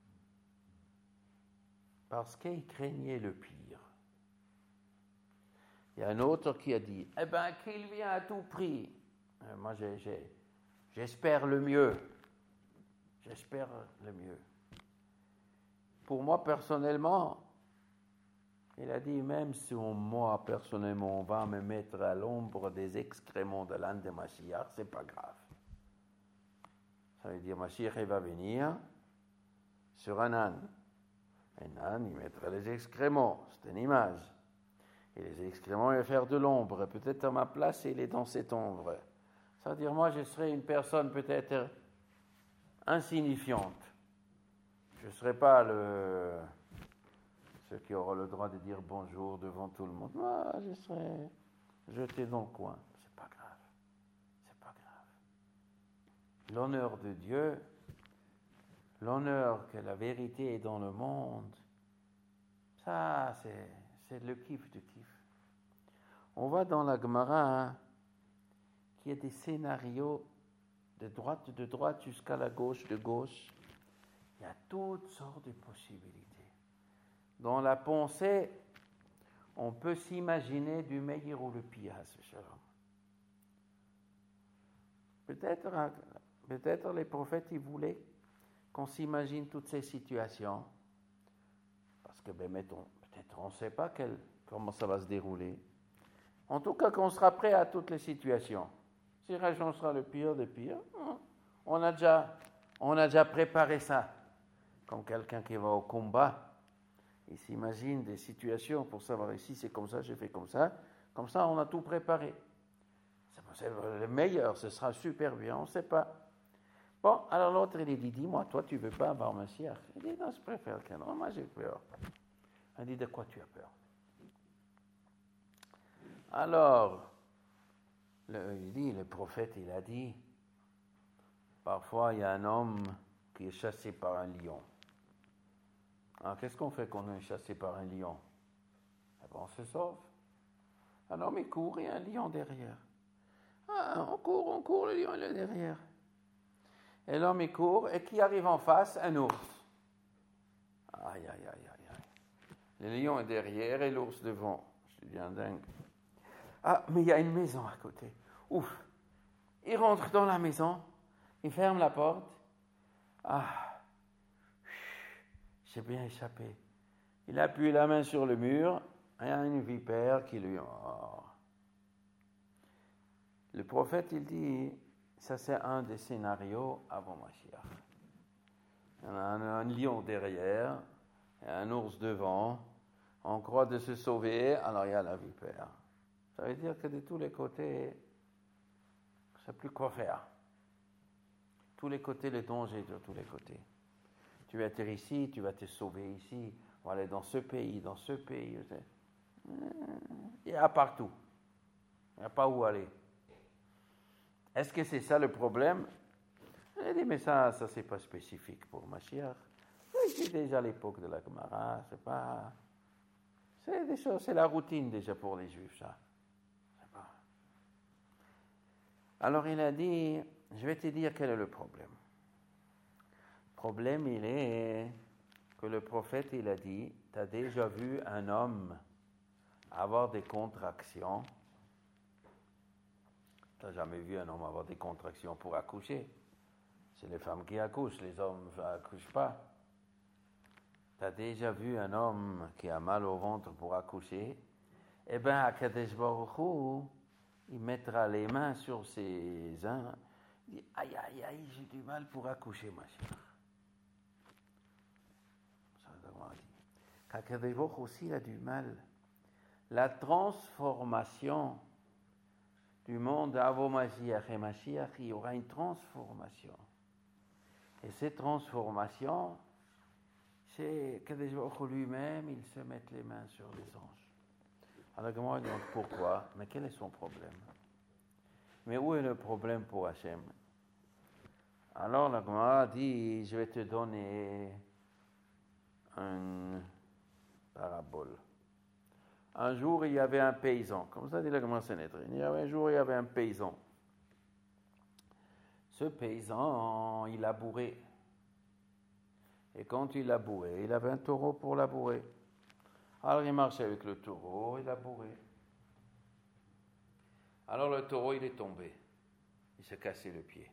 Parce qu'il craignait le pire. Il y a un autre qui a dit, eh bien, qu'il vient à tout prix. Euh, moi, j'ai, j'ai, j'espère le mieux. J'espère le mieux. Pour moi, personnellement, il a dit, même si on, moi, personnellement, on va me mettre à l'ombre des excréments de l'âne de Mashiach, c'est pas grave. Ça veut dire, Mashiach, il va venir sur un âne. Un âne, il mettra les excréments, c'est une image. Et les excréments, il va faire de l'ombre. Peut-être à ma place, il est dans cette ombre. Ça veut dire, moi, je serai une personne peut-être insignifiante. Je ne serai pas le... ceux qui auront le droit de dire bonjour devant tout le monde. Moi, je serai jeté dans le coin. C'est pas grave. C'est pas grave. L'honneur de Dieu, l'honneur que la vérité est dans le monde, ça, c'est, c'est le kiff de kiff. On voit dans la Gemara hein, qu'il y a des scénarios de droite de droite jusqu'à la gauche de gauche. Il y a toutes sortes de possibilités. Dans la pensée, on peut s'imaginer du meilleur ou le pire à ce shalom. Peut-être, peut-être les prophètes, ils voulaient qu'on s'imagine toutes ces situations. Parce que, ben, mettons, peut-être on ne sait pas quel, comment ça va se dérouler. En tout cas, qu'on sera prêt à toutes les situations. Si on sera le pire des pires, on a déjà, on a déjà préparé ça. Comme quelqu'un qui va au combat, il s'imagine des situations pour savoir ici c'est comme ça, j'ai fait comme ça. Comme ça, on a tout préparé. C'est le meilleur, ce sera super bien, on ne sait pas. Bon, alors l'autre, il dit, dis-moi, toi, tu ne veux pas avoir Mashiach? Il dit, non, je préfère que non, moi j'ai peur. Il dit, de quoi tu as peur? Alors, le, il dit, le prophète, il a dit, parfois, il y a un homme qui est chassé par un lion. Alors, qu'est-ce qu'on fait quand on est chassé par un lion? Eh bien, on se sauve. Un homme, il court et un lion derrière. Ah, on court, on court, le lion il est derrière. Et l'homme, il court, et qui arrive en face? Un ours. Aïe, aïe, aïe, aïe, aïe. Le lion est derrière et l'ours devant. Je deviens dingue. Ah, mais il y a une maison à côté. Ouf. Il rentre dans la maison, il ferme la porte. Ah, j'ai bien échappé. Il appuie la main sur le mur, et il y a une vipère qui lui... Oh. Le prophète, il dit, ça c'est un des scénarios avant Mashiach. Il y en a un, un lion derrière, et un ours devant, on croit de se sauver, alors il y a la vipère. Ça veut dire que de tous les côtés, je ne sais plus quoi faire. Tous les côtés, les dangers de tous les côtés. Tu vas être ici, tu vas te sauver ici, on va aller dans ce pays, dans ce pays. Il y a partout. Il n'y a pas où aller. Est-ce que c'est ça le problème? Il dit, mais ça, ça c'est pas spécifique pour Mashiach. C'est déjà l'époque de la Gemara, c'est pas... C'est des choses, c'est la routine déjà pour les Juifs, ça. C'est pas... Alors il a dit, je vais te dire quel est le problème. Le problème, il est que le prophète, il a dit, tu as déjà vu un homme avoir des contractions. Tu n'as jamais vu un homme avoir des contractions pour accoucher. C'est les femmes qui accouchent, les hommes n'accouchent pas. Tu as déjà vu un homme qui a mal au ventre pour accoucher? Eh bien, Akadosh Baruch Hu, il mettra les mains sur ses seins. Il dit, aïe, aïe, aïe, j'ai du mal pour accoucher, ma chère. Ça, on dit. Qu'Akadosh Baruch Hu aussi a du mal. La transformation du monde avant Mashiach et Mashiach, il y aura une transformation. Et cette transformation, c'est qu'Akadosh Baruch Hu lui-même, il se met les mains sur les anges. Alors, comment il demande pourquoi? Mais quel est son problème? Mais où est le problème pour Hachem? Alors, la Gemara dit, je vais te donner une parabole. Un jour, il y avait un paysan. Comme ça dit la Gemara Sanhedrin. Il y avait un jour, il y avait un paysan. Ce paysan, il labourait. Et quand il labourait, il avait un taureau pour labourer. Alors il marchait avec le taureau, il labourait. Alors le taureau, il est tombé. Il s'est cassé le pied.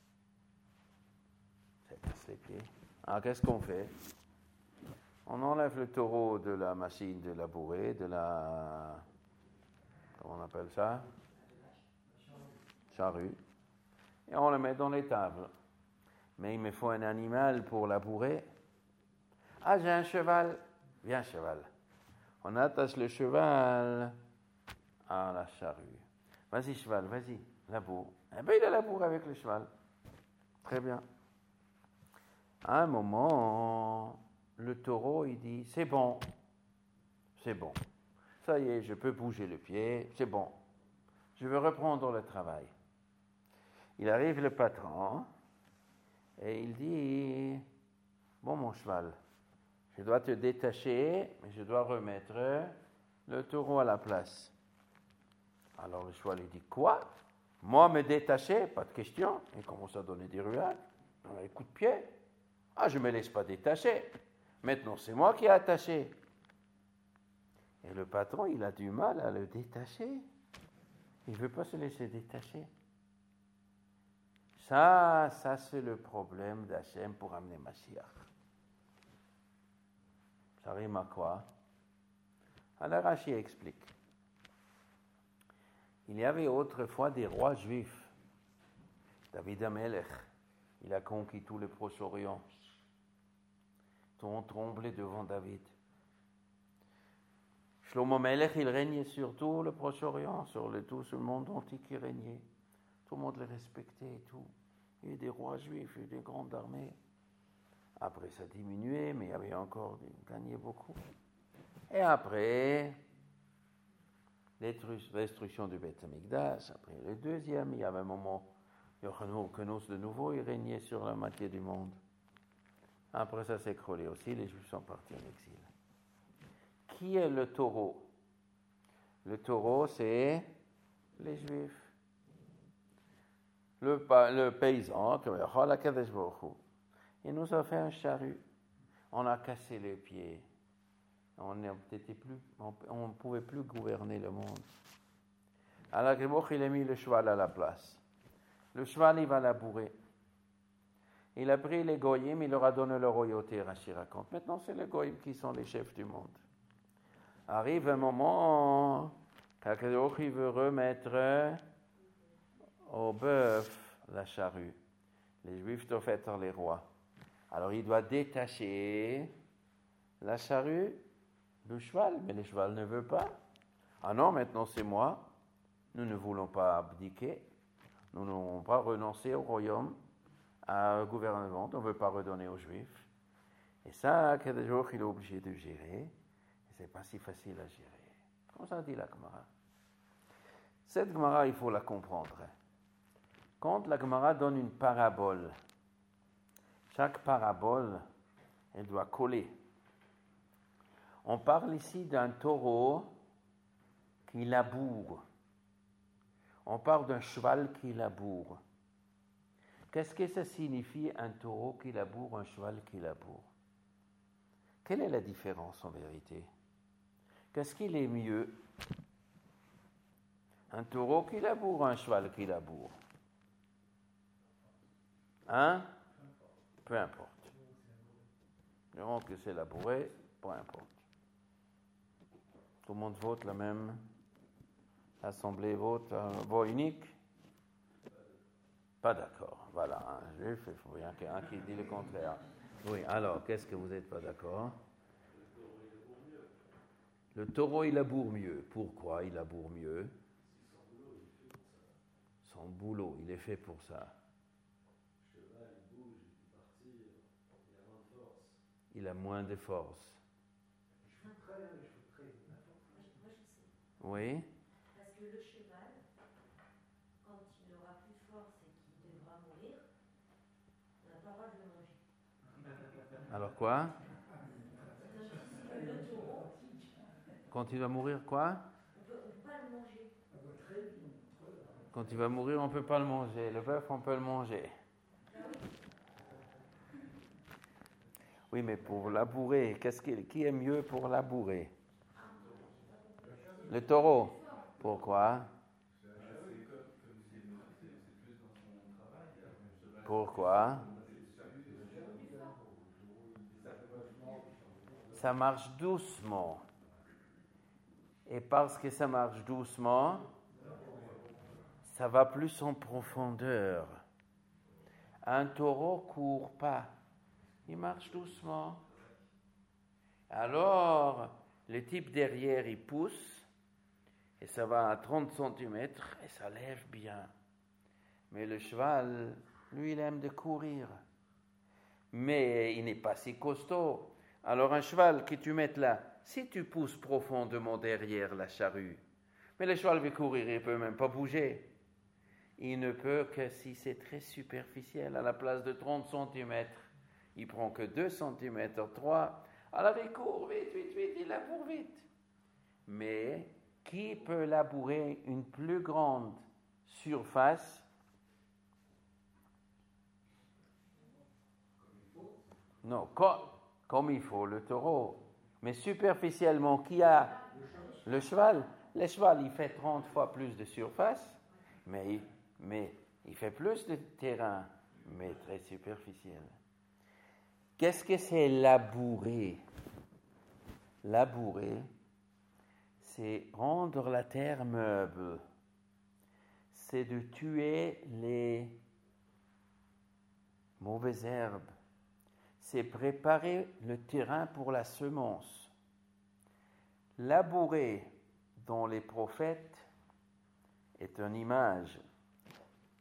Il s'est cassé le pied. Alors qu'est-ce qu'on fait? On enlève le taureau de la machine de labourer, de la... Comment on appelle ça? Charrue. Et on le met dans l'étable. Mais il me faut un animal pour labourer. Ah, j'ai un cheval. Viens, cheval. On attache le cheval à la charrue. Vas-y, cheval, vas-y, laboure. Eh bien, il a labouré avec le cheval. Très bien. À un moment, le taureau, il dit, c'est bon, c'est bon. Ça y est, je peux bouger le pied, c'est bon. Je veux reprendre le travail. Il arrive le patron et il dit, bon, mon cheval, je dois te détacher, mais je dois remettre le taureau à la place. Alors le cheval, il dit, quoi? Moi, me détacher? Pas de question. Il commence à donner des ruades, des coups de pied. Ah, je ne me laisse pas détacher. Maintenant, c'est moi qui ai attaché. Et le patron, il a du mal à le détacher. Il ne veut pas se laisser détacher. Ça, ça c'est le problème d'Hachem pour amener Mashiach. Ça rime à quoi? Alors Rashi explique. Il y avait autrefois des rois juifs. David Amelech, il a conquis tout le Proche-Orient. Tout ont tremblé devant David. Shlomo Melech, il régnait sur tout le Proche-Orient, sur le, tout ce monde entier qui régnait. Tout le monde le respectait et tout. Il y a eu des rois juifs, il y a eu des grandes armées. Après, ça a diminué, mais il y avait encore gagné beaucoup. Et après, destruction du Beth Amikdash. Après le deuxième, il y avait un moment, Yochanan de nouveau, il régnait sur la moitié du monde. Après, ça s'est écroulé aussi, les Juifs sont partis en exil. Qui est le taureau? Le taureau, c'est les Juifs. Le, le paysan, il nous a fait un charrue. On a cassé les pieds. On ne pouvait plus gouverner le monde. Alors, il a mis le cheval à la place. Le cheval, il va labourer. Il a pris les goyim, il leur a donné leur royauté, Rashi raconte. Maintenant, c'est les goyim qui sont les chefs du monde. Arrive un moment, qu'Akadosh il veut remettre au bœuf la charrue. Les Juifs doivent être les rois. Alors, il doit détacher la charrue du cheval, mais le cheval ne veut pas. Ah non, maintenant c'est moi. Nous ne voulons pas abdiquer. Nous ne voulons pas renoncer au royaume, au gouvernement. On ne veut pas redonner aux Juifs. Et ça, quelques jours, il est obligé de gérer. Et ce n'est pas si facile à gérer. Comme ça dit la Gemara. Cette Gemara, il faut la comprendre. Quand la Gemara donne une parabole, chaque parabole, elle doit coller. On parle ici d'un taureau qui laboure. On parle d'un cheval qui laboure. Qu'est-ce que ça signifie, un taureau qui laboure, un cheval qui laboure? Quelle est la différence en vérité? Qu'est-ce qu'il est mieux? Un taureau qui laboure, un cheval qui laboure? Hein? Peu importe. Du moment que c'est labouré, peu importe. Tout le monde vote la même. L'Assemblée vote à voix unique. Pas d'accord. Voilà, un juif, il faut bien qu'il y ait un qui dit le contraire. Oui, alors, qu'est-ce que vous n'êtes pas d'accord? Le taureau, il laboure mieux. Pourquoi il laboure mieux? Son boulot, il est fait pour ça. Le cheval, il bouge, il peut partir, il a moins de force. Il a moins de force. Les cheveux traînent, les cheveux traînent. Moi, je sais. Oui. Parce que le cheval, quand il n'aura plus de force et qu'il devra mourir, on n'a pas le droit de le manger. Alors quoi? Le taureau, Quand il va mourir, quoi? on peut, ne peut pas le manger. Quand il va mourir, on ne peut pas le manger. Le bœuf, on peut le manger. Oui, mais pour labourer, qu'est-ce qui, qui est mieux pour labourer? Le taureau. Pourquoi? Pourquoi? Ça marche doucement. Et parce que ça marche doucement, ça va plus en profondeur. Un taureau ne court pas. Il marche doucement. Alors, le type derrière, il pousse, et ça va à trente centimètres, et ça lève bien. Mais le cheval, lui, il aime de courir. Mais il n'est pas si costaud. Alors, un cheval que tu mets là, si tu pousses profondément derrière la charrue, mais le cheval veut courir, il ne peut même pas bouger. Il ne peut que si c'est très superficiel, à la place de trente centimètres, il prend que deux centimètres, trois. Alors il court vite, vite, vite, il laboure vite. Mais qui peut labourer une plus grande surface? Non, comme, comme il faut, le taureau. Mais superficiellement, qui a le cheval? Le cheval, il fait trente fois plus de surface, mais, mais il fait plus de terrain, mais très superficiel. Qu'est-ce que c'est labourer? Labourer, c'est rendre la terre meuble. C'est de tuer les mauvaises herbes. C'est préparer le terrain pour la semence. Labourer dans les prophètes est une image.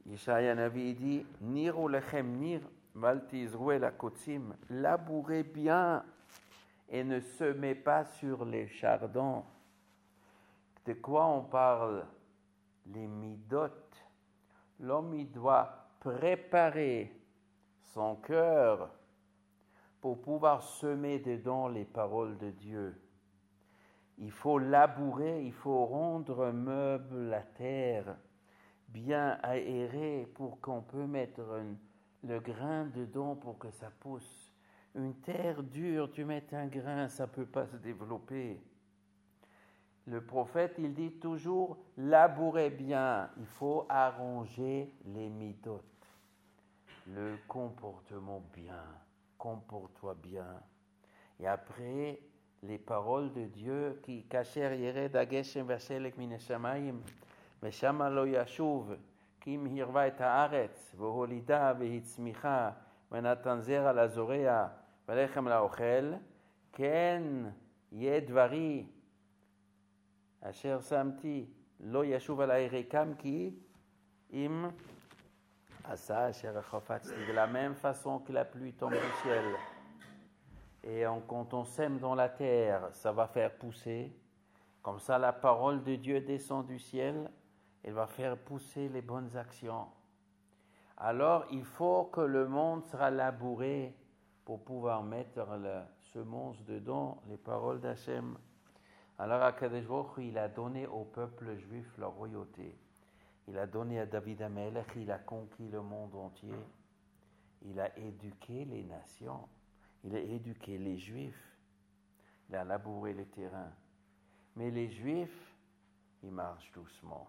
Yeshaya Navi dit, Niru lechem nir, valtizru el hakotzim, labourez bien et ne semez pas sur les chardons. De quoi on parle? Les midot. L'homme, il doit préparer son cœur pour pouvoir semer dedans les paroles de Dieu. Il faut labourer, il faut rendre meuble la terre, bien aérée pour qu'on peut mettre un, le grain dedans pour que ça pousse. Une terre dure, tu mets un grain, ça ne peut pas se développer. Le prophète, il dit toujours, labourez bien, il faut arranger les midot, le comportement bien, comporte-toi bien. Et après, les paroles de Dieu qui kasher yered hageshem vashelek min hashamayim veshama lo yashuv ki im hirva et haaretz v'holida v'hitzmicha v'natan zera lazorea v'lechem laochel ken yeh dvari asher samti lo yashuv alay rikam ki im asa asher chafatzti. De la même façon que la pluie tombe du ciel, et on, quand on sème dans la terre, ça va faire pousser. Comme ça, la parole de Dieu descend du ciel, elle va faire pousser les bonnes actions. Alors, il faut que le monde sera labouré pour pouvoir mettre la semence dedans, les paroles d'Hachem. Alors, Akadosh Baruch Hu, il a donné au peuple juif la royauté. Il a donné à David Amelech, il a conquis le monde entier. Il a éduqué les nations. Il a éduqué les Juifs, il a labouré le terrain. Mais les Juifs, ils marchent doucement.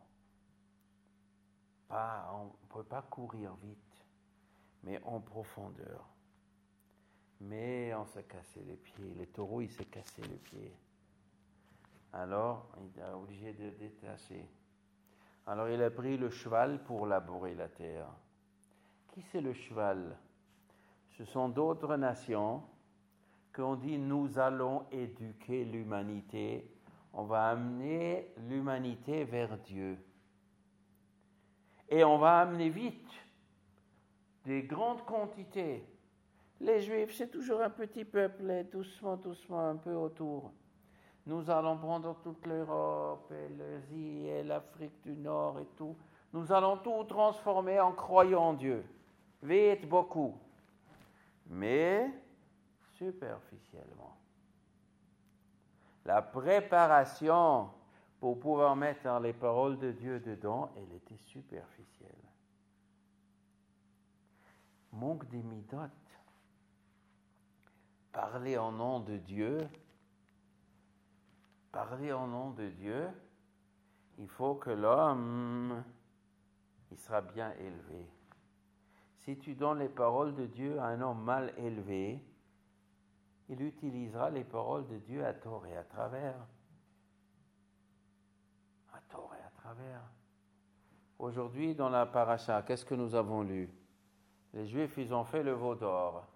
Pas, on ne peut pas courir vite, mais en profondeur. Mais on s'est cassé les pieds. Le taureau, il s'est cassé les pieds. Alors, il a obligé de détacher. Alors, il a pris le cheval pour labourer la terre. Qui c'est le cheval? Ce sont d'autres nations qu'on dit nous allons éduquer l'humanité, on va amener l'humanité vers Dieu. Et on va amener vite des grandes quantités. Les Juifs, c'est toujours un petit peuple, doucement, doucement, un peu autour. Nous allons prendre toute l'Europe, et l'Asie, et l'Afrique du Nord et tout. Nous allons tout transformer en croyant en Dieu. Vite, beaucoup. Mais superficiellement. La préparation pour pouvoir mettre les paroles de Dieu dedans, elle était superficielle. Manque des midot. Parler en nom de Dieu, parler en nom de Dieu, il faut que l'homme, il sera bien élevé. Si tu donnes les paroles de Dieu à un homme mal élevé, il utilisera les paroles de Dieu à tort et à travers. À tort et à travers. Aujourd'hui, dans la paracha, qu'est-ce que nous avons lu? Les Juifs, ils ont fait le veau d'or.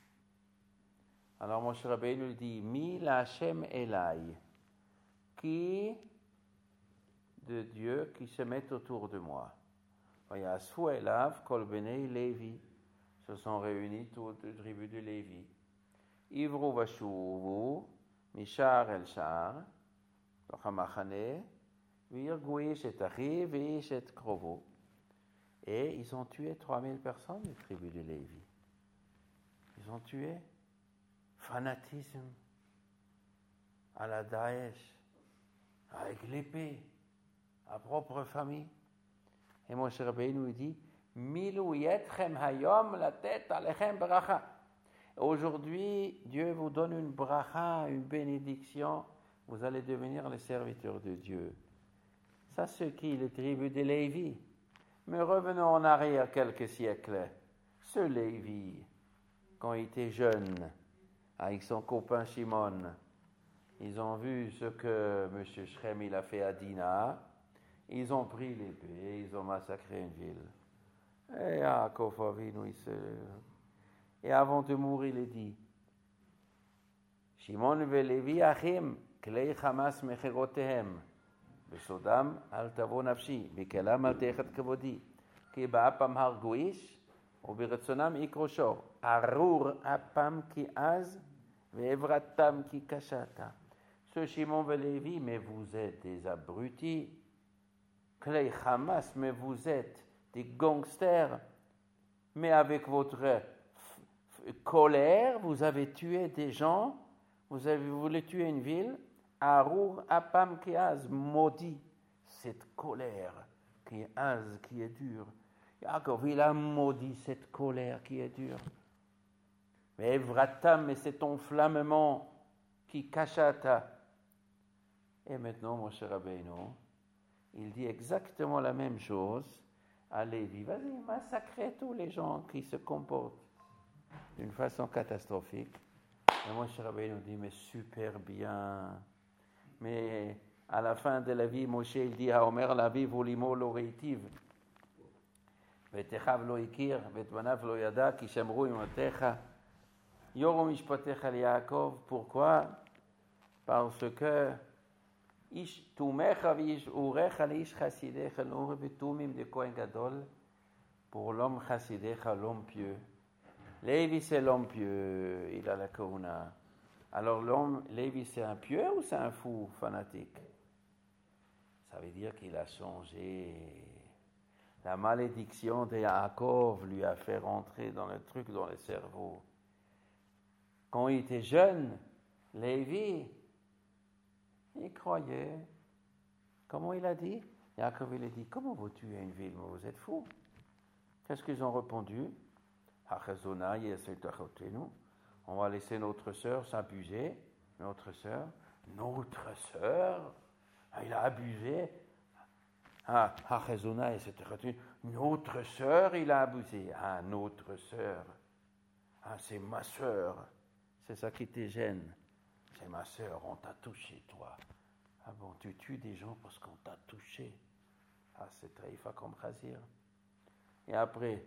Alors Moshe Rabbeinu dit, Mi la Hashem Elai, qui de Dieu qui se met autour de moi. Vayasfu elav kol benei Lévi, se sont réunis toutes les tribus de Lévi. Ivru vashuvu, mishar el shar, lochamachane, virgou ish et achiv, ish et krovo. Et ils ont tué trois mille personnes, les tribus de Lévi. Ils ont tué. Fanatisme à la Daesh, avec l'épée, à propre famille. Et Moshe Rabbeinu dit, Milou yetchem hayom la tête alechem bracha. Aujourd'hui, Dieu vous donne une bracha, une bénédiction, vous allez devenir les serviteurs de Dieu. Ça, c'est qui? Les tribus de Lévi. Mais revenons en arrière quelques siècles. Ce Lévi, quand il était jeune, avec son copain Shimon, ils ont vu ce que M. Shrem il a fait à Dina. Ils ont pris l'épée, ils ont massacré une ville. Et Yaakov Avinu, il se... Et avant de mourir, il dit, Shimon ve Levi achim, klei chamas mecherotehem, besodam al tavo nafshi, bikelam al techet kavodi, כי באפם הרגויש וברצונם יקרו שור. ארור אפם כי עז ועברתם כי קשתה. Ce Shimon et Lévi, mais vous êtes des abrutis. Clé Hamas, mais vous êtes des gangsters. Mais avec votre f- f- colère, vous avez tué des gens. Vous avez voulu tuer une ville. Arour apam kiaz, maudit. Cette colère qui est az, qui est dure. Yaakov, il a maudit cette colère qui est dure. Mais Evratam, mais cet enflammement qui cachata. Et maintenant, mon cher Rabbeinu, il dit exactement la même chose à Lévi. Vas-y, massacrez tous les gens qui se comportent d'une façon catastrophique. Et mon cher Rabbeinu dit, mais super bien. Mais à la fin de la vie, Moshe, il dit à Omer, la vie, volimo lo reitiv. ותחב לא הכיר, ואת בניו לא ידע, כי שמרו אמותיך. יורו משפטיך ליעקב. Pourquoi? Parce que איש תומך ואיש אורך לאיש חסידיך לא בתומים דכהן גדול. Pour l'homme chassidiך, l'homme pieux. Lévi, c'est l'homme pieux, il a la kahuna. Alors l'homme, Lévi, c'est un pieux ou c'est un fou fanatique? Ça veut dire qu'il a changé. La malédiction de Yaakov lui a fait rentrer dans le truc, dans le cerveau. Quand il était jeune, Lévi, il croyait. Comment il a dit? Yaakov, il a dit, comment vous tuez une ville? Vous êtes fous. Qu'est-ce qu'ils ont répondu? On va laisser notre sœur s'abuser. Notre sœur, notre sœur, il a abusé. Ah, Hachezona, et cetera. Notre sœur, il a abusé. Ah, notre sœur. Ah, c'est ma sœur. C'est ça qui te gêne. C'est ma sœur, on t'a touché, toi. Ah bon, tu tues des gens parce qu'on t'a touché. Ah, c'est Traïfa comme Khazir. Et après,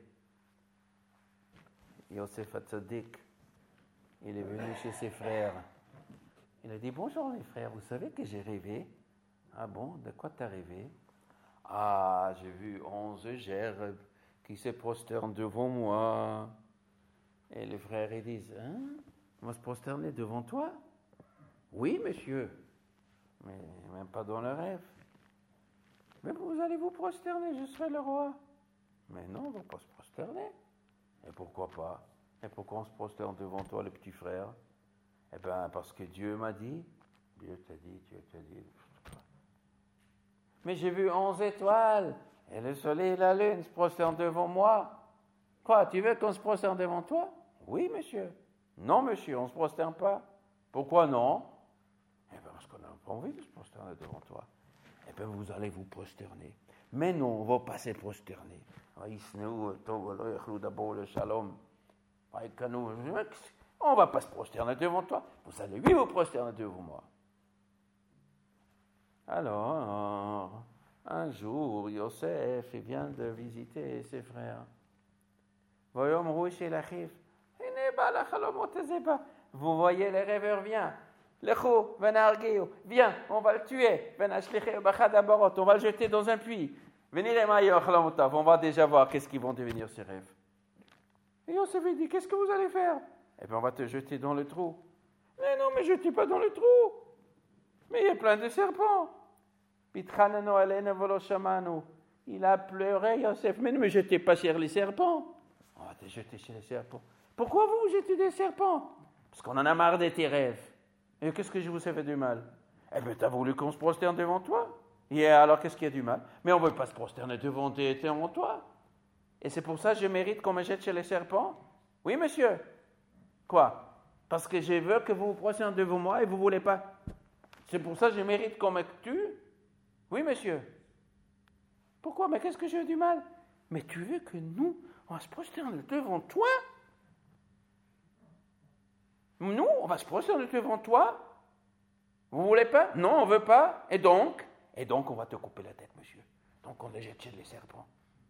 Yosef Hatzadik, il est venu chez ses frères. Il a dit, bonjour les frères, vous savez que j'ai rêvé? Ah bon, de quoi t'as rêvé? Ah, j'ai vu onze gerbes qui se prosternent devant moi. Et les frères, ils disent, hein, on va se prosterner devant toi? Oui, monsieur. Mais même pas dans le rêve. Mais vous allez vous prosterner, je serai le roi. Mais non, on ne va pas se prosterner. Et pourquoi pas? Et pourquoi on se prosterne devant toi, le petit frère? Eh bien, parce que Dieu m'a dit. Dieu t'a dit, Dieu t'a dit. Mais j'ai vu onze étoiles, et le soleil et la lune se prosternent devant moi. Quoi, tu veux qu'on se prosterne devant toi? Oui, monsieur. Non, monsieur, on ne se prosterne pas. Pourquoi non? Eh bien, parce qu'on n'a pas envie de se prosterner devant toi. Eh bien, vous allez vous prosterner. Mais non, on ne va pas se prosterner. On ne va pas se prosterner devant toi. Vous allez oui vous prosterner devant moi. Alors, un jour, Yosef il vient de visiter ses frères. Vous voyez, les rêveurs viennent. Viens, on va le tuer. On va le jeter dans un puits. Venez les maillots, on va déjà voir qu'est-ce qu'ils vont devenir ces rêves. Et Yosef dit, qu'est-ce que vous allez faire? Eh bien, on va te jeter dans le trou. Mais non, mais jetez pas dans le trou. Mais il y a plein de serpents. Il a pleuré, Yosef. Mais ne me jetez pas sur les serpents. On va te jeter chez les serpents. Pourquoi vous jetez des serpents? Parce qu'on en a marre de tes rêves. Et qu'est-ce que je vous ai fait du mal? Eh bien, tu as voulu qu'on se prosterne devant toi. Et alors, qu'est-ce qu'il y a du mal? Mais on ne veut pas se prosterner devant, devant toi. Et c'est pour ça que je mérite qu'on me jette chez les serpents? Oui, monsieur. Quoi? Parce que je veux que vous vous prosternez devant moi et vous ne voulez pas. C'est pour ça que je mérite qu'on me tue? Oui, monsieur. Pourquoi? Mais qu'est-ce que j'ai du mal? Mais tu veux que nous, on va se prosterner devant toi? Nous, on va se prosterner devant toi? Vous voulez pas? Non, on veut pas. Et donc? Et donc, on va te couper la tête, monsieur. Donc, on les jette chez les serpents.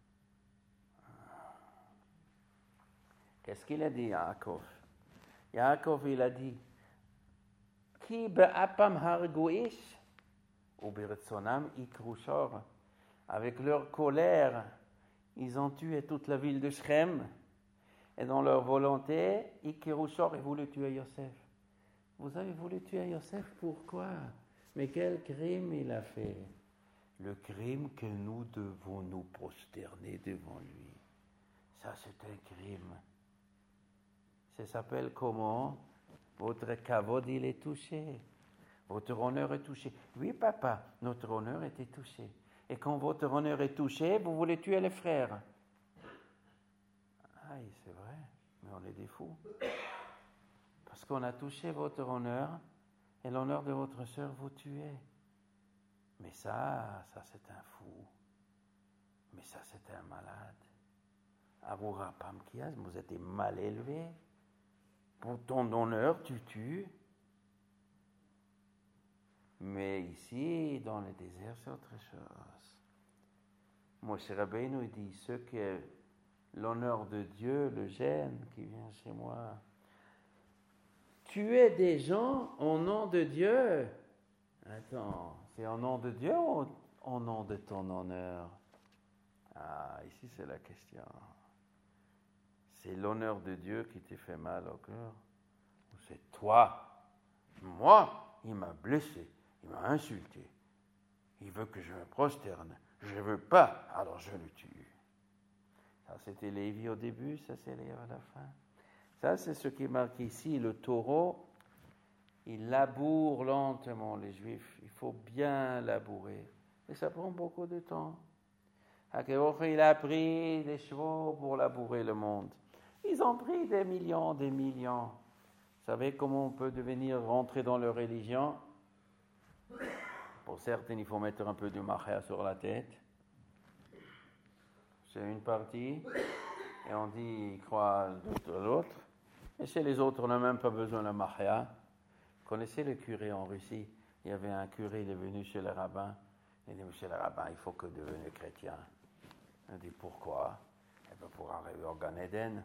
Qu'est-ce qu'il a dit, Yaakov? Yaakov, il a dit, Ki be'apam hargoish, ou be'retzonam ikrushor. Avec leur colère, Ils ont tué toute la ville de Shrem. Et dans leur volonté, Ikirouchor a voulu tuer Yosef. Vous avez voulu tuer Yosef, pourquoi? Mais quel crime il a fait? Le crime que nous devons nous prosterner devant lui. Ça, c'est un crime. Ça s'appelle comment? Votre kavod, il est touché. Votre honneur est touché. Oui, papa, notre honneur était touché. Et quand votre honneur est touché, vous voulez tuer les frères. Aïe, c'est vrai, mais on est des fous. Parce qu'on a touché votre honneur, et l'honneur de votre sœur, vous tuez. Mais ça, ça c'est un fou. Mais ça, c'est un malade. Aroura Pamkias, vous êtes mal élevé. Pour ton honneur, tu tues. Mais ici, dans le désert, c'est autre chose. Moshe Rabbeinu dit, ce que l'honneur de Dieu le gêne, qui vient chez moi. Tuer des gens au nom de Dieu. Attends, c'est au nom de Dieu ou au nom de ton honneur? Ah, ici c'est la question. C'est l'honneur de Dieu qui te fait mal au cœur? Ou c'est toi? Moi, il m'a blessé, il m'a insulté. Il veut que je me prosterne. Je ne veux pas, alors je le tue. Ça, c'était Lévi au début, ça, c'est Lévi à la fin. Ça, c'est ce qui marque ici. Le taureau, il laboure lentement les Juifs. Il faut bien labourer. Et ça prend beaucoup de temps. Il a pris des chevaux pour labourer le monde. Ils ont pris des millions, des millions. Vous savez comment on peut devenir, rentrer dans leur religion? Pour certains, il faut mettre un peu de mahia sur la tête. C'est une partie. Et on dit, il croit à l'autre. Et chez les autres, on n'a même pas besoin de mahia. Vous connaissez le curé en Russie? Il y avait un curé, il est venu chez le rabbin. Il dit, monsieur le rabbin, il faut que vous deveniez chrétien. Il dit, pourquoi? Eh bien, pour arriver au Gan Eden.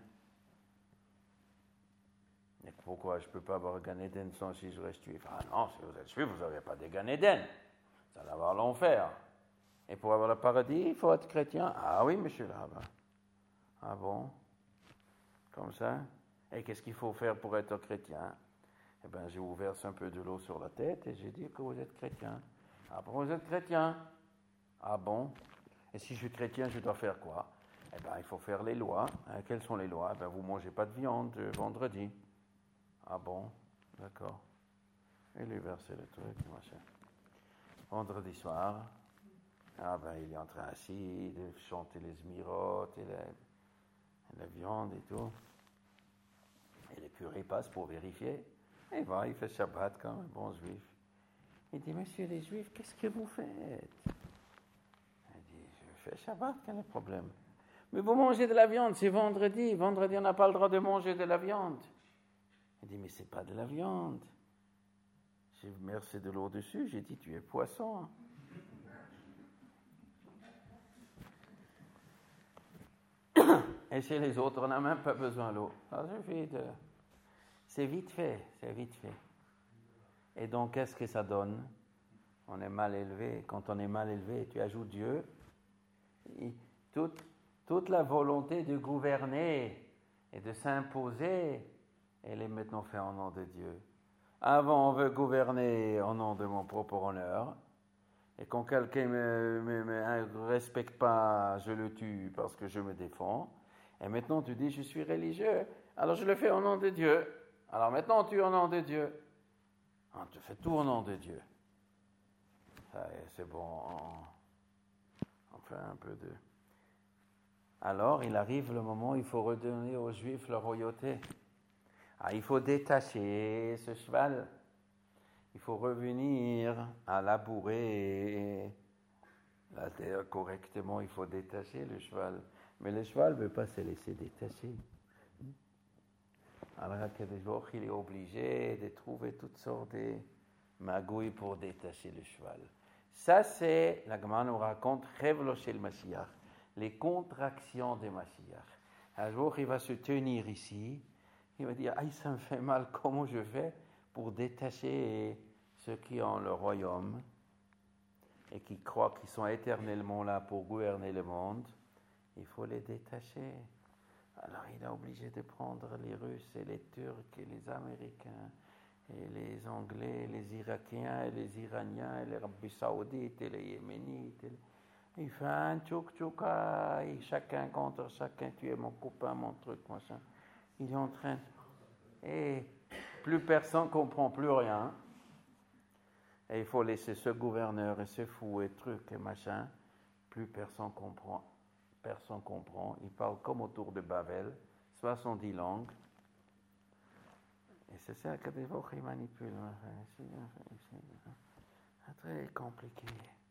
Et pourquoi je ne peux pas avoir Gan Eden sans si je reste juif? Ah non, si vous êtes juif, vous n'aurez pas de Gan Eden. Vous allez avoir l'enfer. Et pour avoir le paradis, il faut être chrétien. Ah oui, monsieur le rabbin. Ah bon? Comme ça? Et qu'est-ce qu'il faut faire pour être chrétien? Eh bien, j'ai ouvert un peu de l'eau sur la tête et j'ai dit que vous êtes chrétien. Ah bon, vous êtes chrétien? Ah bon? Et si je suis chrétien, je dois faire quoi? Eh bien, il faut faire les lois. Hein, quelles sont les lois? Eh bien, vous ne mangez pas de viande euh, vendredi. Ah bon? D'accord. Et lui verser le truc, machin. Vendredi soir, ah ben, il est en train assis de chanter les zmirotes et la, et la viande et tout. Et le curé passe pour vérifier. Et il va, il fait Shabbat comme un bon juif. Il dit, monsieur les juifs, qu'est-ce que vous faites? Il dit, je fais Shabbat, quel est le problème? Mais vous mangez de la viande, c'est vendredi. Vendredi, on n'a pas le droit de manger de la viande. Il dit, mais c'est pas de la viande. J'ai versé de l'eau dessus, j'ai dit, tu es poisson. Et chez les autres, on n'a même pas besoin d'eau. Ça suffit de... C'est vite fait, c'est vite fait. Et donc, qu'est-ce que ça donne? On est mal élevé. Quand on est mal élevé, tu ajoutes Dieu. Toute, toute la volonté de gouverner et de s'imposer, elle est maintenant faite au nom de Dieu. Avant, on veut gouverner au nom de mon propre honneur. Et quand quelqu'un ne me, me, me respecte pas, je le tue parce que je me défends. Et maintenant, tu dis, je suis religieux. Alors, je le fais au nom de Dieu. Alors, maintenant, tu es au nom de Dieu. On te fait tout au nom de Dieu. Ça, c'est bon. On fait un peu de... Alors, il arrive le moment où il faut redonner aux Juifs leur royauté. Ah, il faut détacher ce cheval. Il faut revenir à labourer la terre correctement. Il faut détacher le cheval. Mais le cheval ne veut pas se laisser détacher. Alors, il est obligé de trouver toutes sortes de magouilles pour détacher le cheval. Ça, c'est, la Gemara nous raconte, Chevlo shel Mashiach, les contractions de Mashiach. Un jour, il va se tenir ici. Il va dire, ah, ça me fait mal, comment je fais pour détacher ceux qui ont le royaume et qui croient qu'ils sont éternellement là pour gouverner le monde. Il faut les détacher. Alors il est obligé de prendre les Russes et les Turcs et les Américains et les Anglais, et les Irakiens et les Iraniens et les Arabes Saoudites et les Yéménites. Et les... Il fait un tchouk tchouka, et chacun contre chacun, tu es mon copain, mon truc, machin. Il est en train... Et plus personne ne comprend plus rien. Et il faut laisser ce gouverneur et ce fou et truc et machin. Plus personne comprend. Personne comprend. Il parle comme autour de Babel, soixante-dix langues. Et c'est ça que des fois il manipule. C'est très compliqué.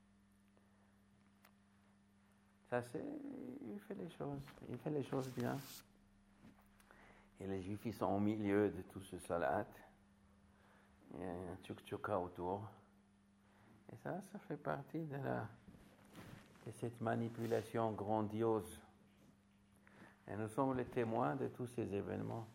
Ça, c'est... Il fait les choses. Il fait les choses bien. Et les Juifs, ils sont au milieu de tout ce salat. Il y a un tchouk-tchouka autour. Et ça, ça fait partie de, la, de cette manipulation grandiose. Et nous sommes les témoins de tous ces événements.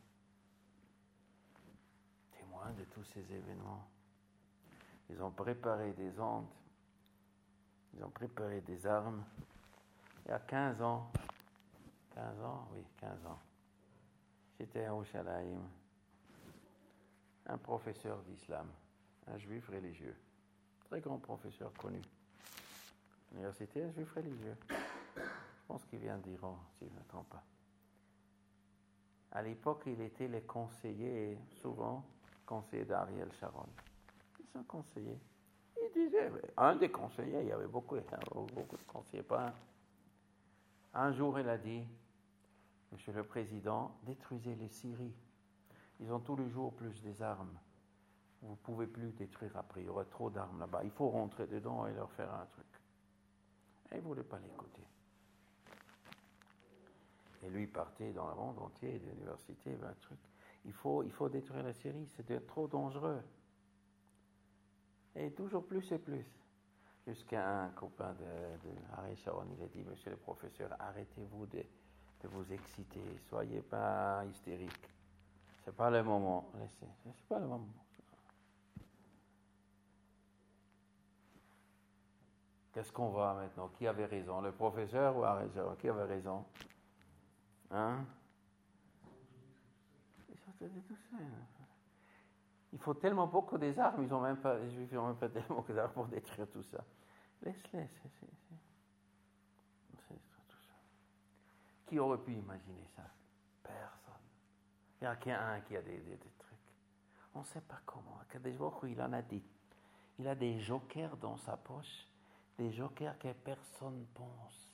Témoins de tous ces événements. Ils ont préparé des ondes. Ils ont préparé des armes. Il y a quinze ans. quinze ans, oui, quinze ans. J'étais à Yerushalayim. Un professeur d'islam. Un juif religieux. Très grand professeur connu. Université, un juif religieux. Je pense qu'il vient d'Iran, si je ne me trompe pas. À l'époque, il était le conseiller, souvent conseiller d'Ariel Sharon. Ils sont conseillers. Il disait, un des conseillers, il y avait beaucoup, hein, beaucoup de conseillers, pas un. Un jour, il a dit, Monsieur le Président, détruisez les Syries. Ils ont tous les jours plus des armes. Vous ne pouvez plus détruire après, il y aura trop d'armes là-bas. Il faut rentrer dedans et leur faire un truc. Et il ne voulait pas l'écouter. Et lui partait dans le monde entier, de l'université, un truc. Il faut, il faut détruire la Syrie, c'est trop dangereux. Et toujours plus et plus. Jusqu'à un copain de, de Ariel Sharon, il a dit, Monsieur le professeur, arrêtez-vous de, de vous exciter, soyez pas hystérique. C'est pas le moment. Laissez, c'est pas le moment. Qu'est-ce qu'on va maintenant? Qui avait raison? Le professeur ou Ariel Sharon? Qui avait raison? Hein? Ils sont tout seuls. Il faut tellement beaucoup des armes, ils n'ont même pas, les Juifs n'ont même pas tellement d'armes pour détruire tout ça. Laisse-les, c'est, c'est, c'est. c'est tout ça. Qui aurait pu imaginer ça? Personne. Il n'y a qu'un qui a des, des, des trucs. On ne sait pas comment. Des jours où il en a dit. Il a des jokers dans sa poche, des jokers que personne ne pense.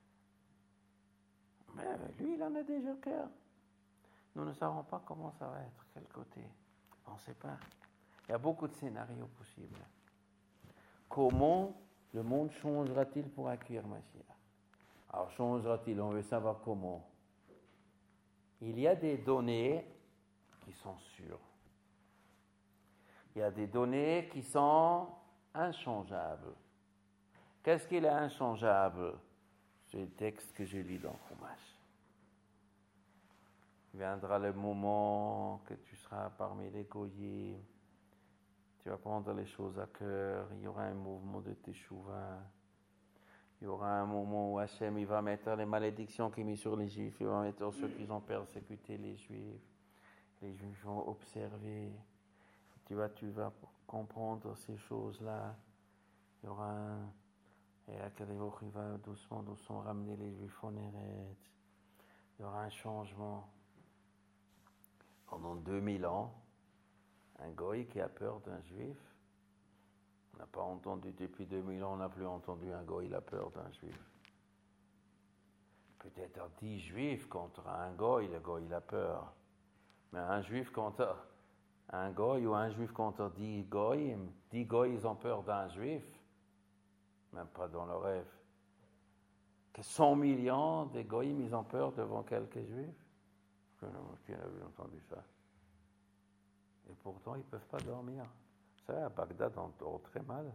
Mais lui, il en a des jokers. Nous ne savons pas comment ça va être, quel côté. On ne sait pas. Il y a beaucoup de scénarios possibles. Comment le monde changera-t-il pour accueillir Mashiach? Alors, changera-t-il? On veut savoir comment. Il y a des données qui sont sûres. Il y a des données qui sont inchangeables. Qu'est-ce qu'il est inchangeable? C'est le texte que je lis dans Chumash. Viendra le moment que tu seras parmi les goyim, tu vas prendre les choses à cœur, il y aura un mouvement de teshuva, il y aura un moment où Hachem il va mettre les malédictions qu'il a mis sur les Juifs, il va mettre ceux qui ont persécuté les Juifs, les Juifs vont observer, tu vas, tu vas comprendre ces choses-là, il y aura un, et à Kadevoch il va doucement, doucement ramener les Juifs en Eretz, il y aura un changement. Pendant deux mille ans, un goy qui a peur d'un juif, on n'a pas entendu, depuis deux mille ans, on n'a plus entendu un goy qui a peur d'un juif. Peut-être dix juifs contre un goy, le goy il a peur. Mais un juif contre un goy ou un juif contre dix goy, dix goy ils ont peur d'un juif, même pas dans le rêve. Que cent millions de goyim ils ont peur devant quelques juifs. Qui avait entendu ça? Et pourtant, ils ne peuvent pas dormir. Vous savez, à Bagdad, on dort très mal.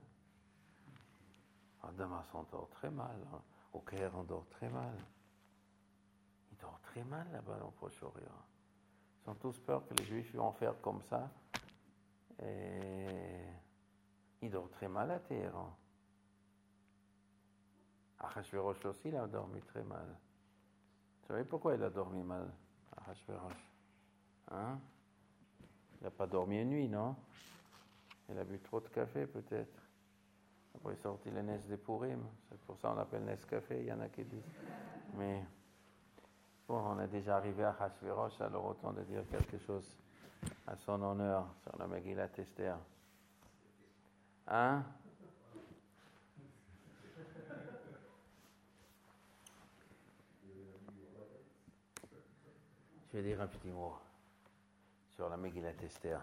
À Damas, on dort très mal. Au Caire, on dort très mal. Ils dorment très mal là-bas dans le Proche-Orient. Ils ont tous peur que les Juifs vont faire comme ça. Et ils dorment très mal à Téhéran. Achashverosh aussi, il a dormi très mal. savez pourquoi il a dormi mal, Ahasuérosh? Hein? Il n'a pas dormi une nuit, non? Il a bu trop de café, peut-être. Après, il est sorti le Nes de Purim. C'est pour ça qu'on l'appelle Nescafé, il y en a qui disent. Mais bon, on est déjà arrivé à Ahasuérosh, alors autant de dire quelque chose à son honneur sur la Megillat Esther. Hein? Je vais dire un petit mot sur la Megillat Esther.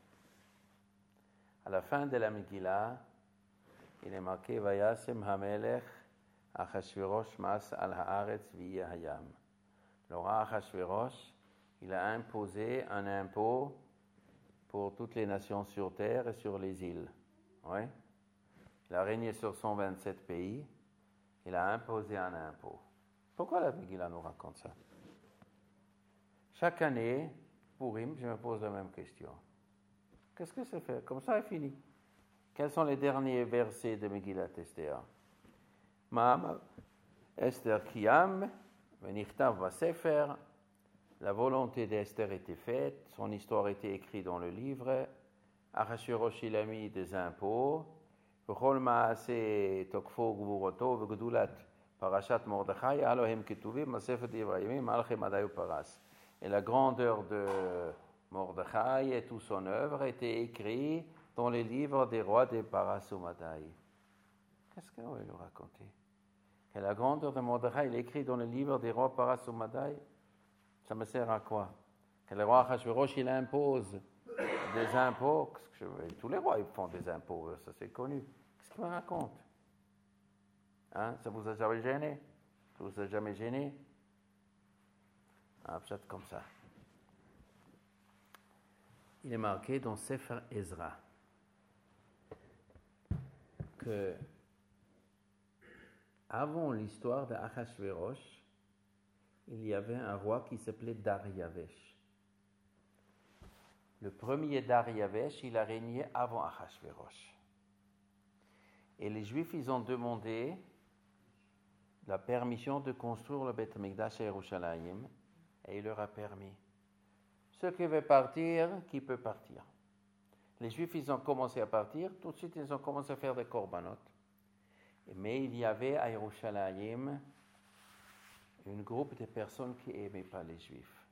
À la fin de la Megillah, il est marqué Vayasem Hamelech Achashverosh Mas al Haaretz V'yeh Hayam. Le roi Achashverosh, il a imposé un impôt pour toutes les nations sur terre et sur les îles. Oui. Il a régné sur cent vingt-sept pays. Il a imposé un impôt. Pourquoi la Megillah nous raconte ça? Chaque année, Purim, je me pose la même question. Qu'est-ce que ça fait? Comme ça est fini. Quels sont les derniers versets de Megillat Esther? Ma'am Esther Kiyam, Venichtav Vasefer, la volonté d'Esther était faite, son histoire était écrite dans le livre, Achashverosh il a mis des impôts, V'chol ma'aseh tokfo gvuroto v'gedulat parashat Mordechai, Alohem ketuvim, Masefet Yevrayimim, Malchem Adayu Paras. Et la grandeur de Mordechai et toute son œuvre étaient écrits dans les livres des rois des Parasumadai. Qu'est-ce qu'on veut nous raconter? Que la grandeur de Mordechai est écrite dans les livres des rois Parasumadai. Ça me sert à quoi? Que le roi Achashverosh, il impose des impôts. Que je, tous les rois, ils font des impôts, ça c'est connu. Qu'est-ce qu'il me raconte? Hein? Ça vous a jamais gêné? Ça vous a jamais gêné? Ah, peut-être comme ça. Il est marqué dans Sefer Ezra que avant l'histoire de Achashverosh, il y avait un roi qui s'appelait Daryavesh. Le premier Daryavesh, il a régné avant Achashverosh. Et les Juifs, ils ont demandé la permission de construire le Beth Amikdash à Yerushalayim, et il leur a permis. Ceux qui veulent partir, qui peut partir. Les Juifs, ils ont commencé à partir, tout de suite, ils ont commencé à faire des korbanot. Mais il y avait à Yerushalayim un groupe de personnes qui n'aimaient pas les Juifs.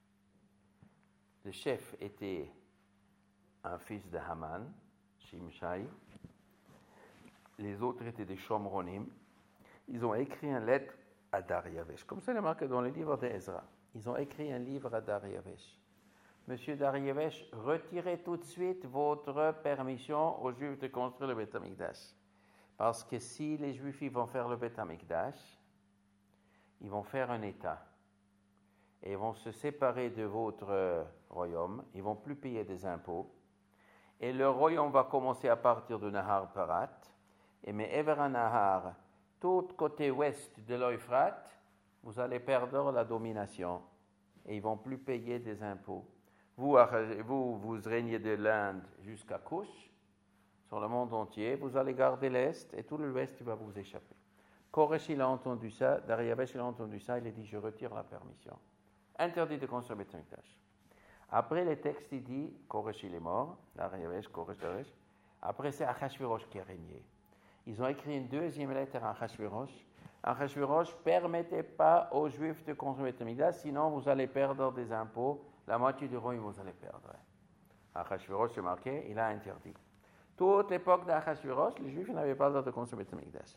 Le chef était un fils de Haman, Shimshai. Les autres étaient des Shomronim. Ils ont écrit une lettre à Daryavesh. Comme ça, il est marqué dans le livre d'Ezra. Ils ont écrit un livre à Daryavesh. Monsieur Daryavesh, retirez tout de suite votre permission aux Juifs de construire le Beth Amikdash. Parce que si les Juifs ils vont faire le Beth Amikdash, ils vont faire un État. Et ils vont se séparer de votre royaume. Ils ne vont plus payer des impôts. Et le royaume va commencer à partir de Nahar Parat. Et mais Ever Nahar, tout côté ouest de l'Euphrate, vous allez perdre la domination. Et ils ne vont plus payer des impôts. Vous, vous, vous régnez de l'Inde jusqu'à Kush, sur le monde entier. Vous allez garder l'Est et tout l'Ouest va vous échapper. Koresh, il a entendu ça. Daryavesh, il a entendu ça. Il a dit, je retire la permission. Interdit de construire Beth Amikdash. Après, les textes, il dit, Koresh, il est mort. Daryavesh, Koresh, Daryavesh. Après, c'est Achashverosh qui a régné. Ils ont écrit une deuxième lettre à Achashverosh. Achashverosh, ne permettez pas aux Juifs de construire Beth Amikdash, sinon vous allez perdre des impôts. La moitié du royaume, vous allez perdre. Achashverosh, c'est marqué, il a interdit. Toute l'époque d'Achashverosh, les Juifs n'avaient pas le droit de construire Beth Amikdash.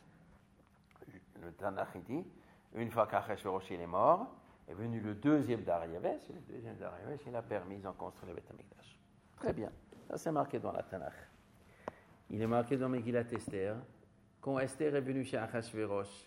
Le Tanakh dit, une fois qu'Achashverosh est mort, est venu le deuxième Daryavesh, et le deuxième Daryavesh, il a permis de construire le Beth Amikdash. Très bien, ça c'est marqué dans la Tanakh. Il est marqué dans Megillat Esther, quand Esther est venue chez Achashverosh,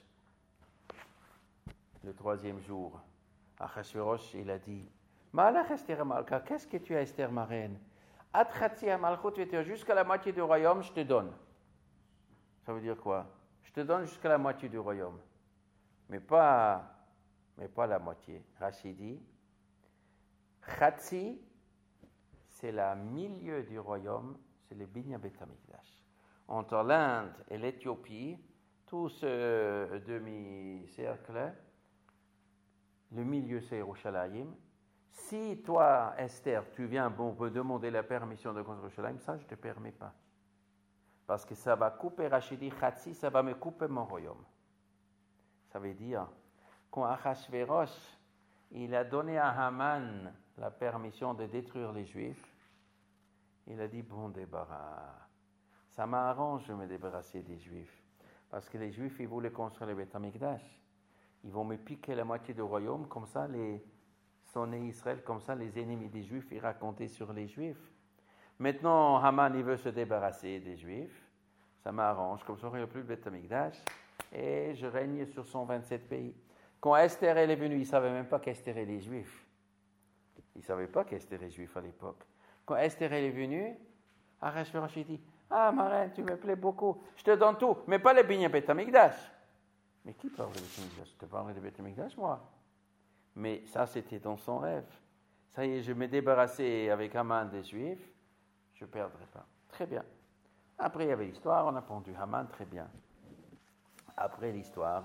le troisième jour, Achashverosh, il a dit, Malach Esther Malka, qu'est-ce que tu as, Esther, ma reine? Atchatsi Amalchut, jusqu'à la moitié du royaume, je te donne. Ça veut dire quoi? Je te donne jusqu'à la moitié du royaume. Mais pas, mais pas la moitié. Rachid dit, Chatsi, c'est le milieu du royaume, c'est le Binyan Beth Amikdash. Entre l'Inde et l'Éthiopie, tout ce demi-cercle, le milieu c'est Yerushalayim. Si toi, Esther, tu viens bon, me demander la permission de construire Yerushalayim, ça je ne te permets pas. Parce que ça va couper Rachidi Khatsi, ça va me couper mon royaume. Ça veut dire, quand Achashverosh, il a donné à Haman la permission de détruire les Juifs, il a dit, bon débarras, ça m'arrange de me débarrasser des Juifs. Parce que les Juifs, ils voulaient construire le Beth Amikdash. Ils vont me piquer la moitié du royaume, comme ça, les sonnés Israël, comme ça, les ennemis des Juifs, ils racontaient sur les Juifs. Maintenant, Haman, il veut se débarrasser des Juifs. Ça m'arrange, comme ça, il n'y a plus le Beth Amikdash. Et je règne sur cent vingt-sept pays. Quand Esther elle est venue, ils ne savaient même pas qu'Esther est les Juifs. Ils ne savaient pas qu'Esther est juif à l'époque. Quand Esther elle est venue, Achashverosh dit, ah, ma reine, tu me plais beaucoup, je te donne tout, mais pas le bignat Beth Amikdash. Mais qui parle de Beth Amikdash? Je te parle de Beth Amikdash, moi. Mais ça, c'était dans son rêve. Ça y est, je me débarrassais avec Haman des Juifs, je ne perdrai pas. Très bien. Après, il y avait l'histoire, on a pendu Haman, très bien. Après l'histoire,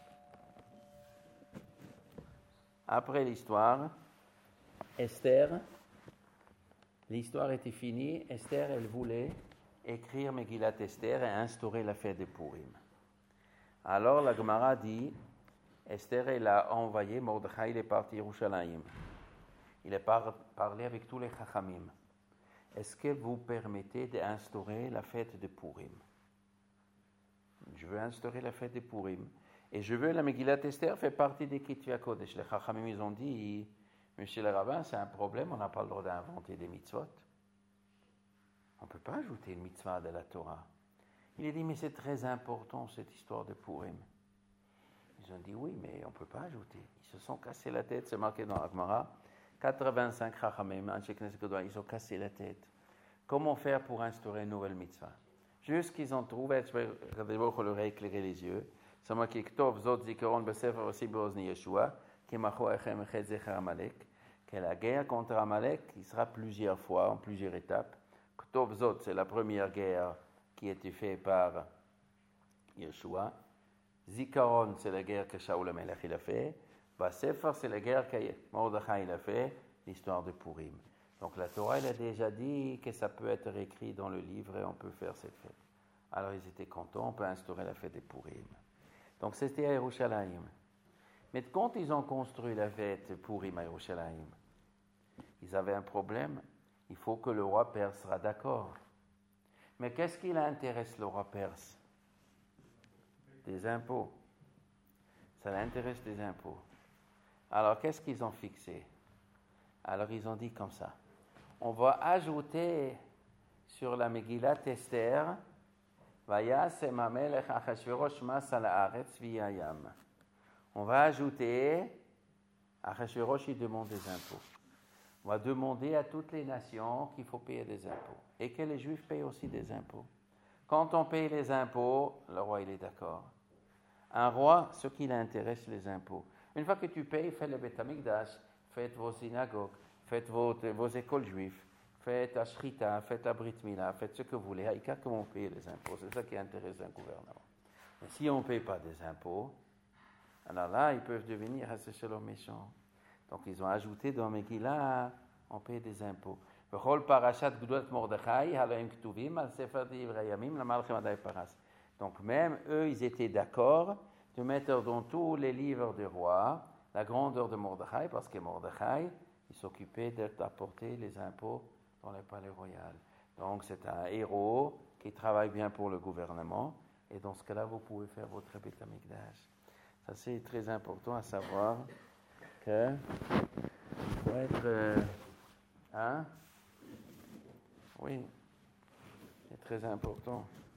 après l'histoire, Esther, l'histoire était finie, Esther, elle voulait écrire Megillat Esther et instaurer la fête de Purim. Alors la Gemara dit, Esther, elle a envoyé, Mordechai, il est parti à Yerushalayim. Il a par, parlé avec tous les Chachamim. Est-ce que vous permettez d'instaurer la fête de Purim? Je veux instaurer la fête de Purim. Et je veux la Megillat Esther fait partie des Ketuvah Kodesh. Les Chachamim, ils ont dit, monsieur le rabbin, c'est un problème, on n'a pas le droit d'inventer des mitzvot. On ne peut pas ajouter une mitzvah de la Torah. Il a dit, mais c'est très important cette histoire de Purim. Ils ont dit, oui, mais on ne peut pas ajouter. Ils se sont cassés la tête, c'est marqué dans la Gemara. quatre-vingt-cinq Chachamim, ils ont cassé la tête. Comment faire pour instaurer une nouvelle mitzvah? Juste qu'ils ont trouvé, je leur ai éclairé les yeux. C'est moi qui Ktov Zot Zikaron Besefer aussi Beozni Yeshua, qui Macho Echem Echet Zecher Amalek, que la guerre contre Amalek, il sera plusieurs fois, en plusieurs étapes. Ktov Zot, c'est la première guerre qui a été faite par Yeshua. Zikaron, c'est la guerre que Shaul HaMelech il a fait. Besefer, c'est la guerre que Mordechai il a fait, l'histoire de Purim. Donc la Torah, elle a déjà dit que ça peut être écrit dans le livre et on peut faire cette fête. Alors ils étaient contents, on peut instaurer la fête de Purim. Donc c'était à Yerushalayim. Mais quand ils ont construit la fête de Purim à Yerushalayim, ils avaient un problème. Il faut que le roi perse sera d'accord. Mais qu'est-ce qui l'intéresse le roi perse? Des impôts. Ça l'intéresse des impôts. Alors qu'est-ce qu'ils ont fixé? Alors ils ont dit comme ça. On va ajouter sur la Megillat Esther, Vayasem Hamelech Achashverosh mas al haaretz v'yayam. On va ajouter, Achashverosh il demande des impôts. On va demander à toutes les nations qu'il faut payer des impôts. Et que les Juifs payent aussi des impôts. Quand on paye les impôts, le roi il est d'accord. Un roi, ce qui l'intéresse, les impôts. Une fois que tu payes, fais le Beth Amikdash, faites vos synagogues, faites vos, vos écoles juives, faites la Shrita, faites la Brit Mila, faites ce que vous voulez. Il y a comment payer les impôts. C'est ça qui intéresse un gouvernement. Mais si on ne paye pas des impôts, alors là, ils peuvent devenir assez shalom méchants. Donc, ils ont ajouté dans Megillah, on paye des impôts. Donc, même eux, ils étaient d'accord de mettre dans tous les livres du roi la grandeur de Mordechai, parce que Mordechai, il s'occupait d'apporter les impôts dans le palais royal. Donc, c'est un héros qui travaille bien pour le gouvernement, et dans ce cas-là, vous pouvez faire votre Beth Amikdash. Ça, c'est très important à savoir que pour être... Euh, hein? Oui, c'est très important.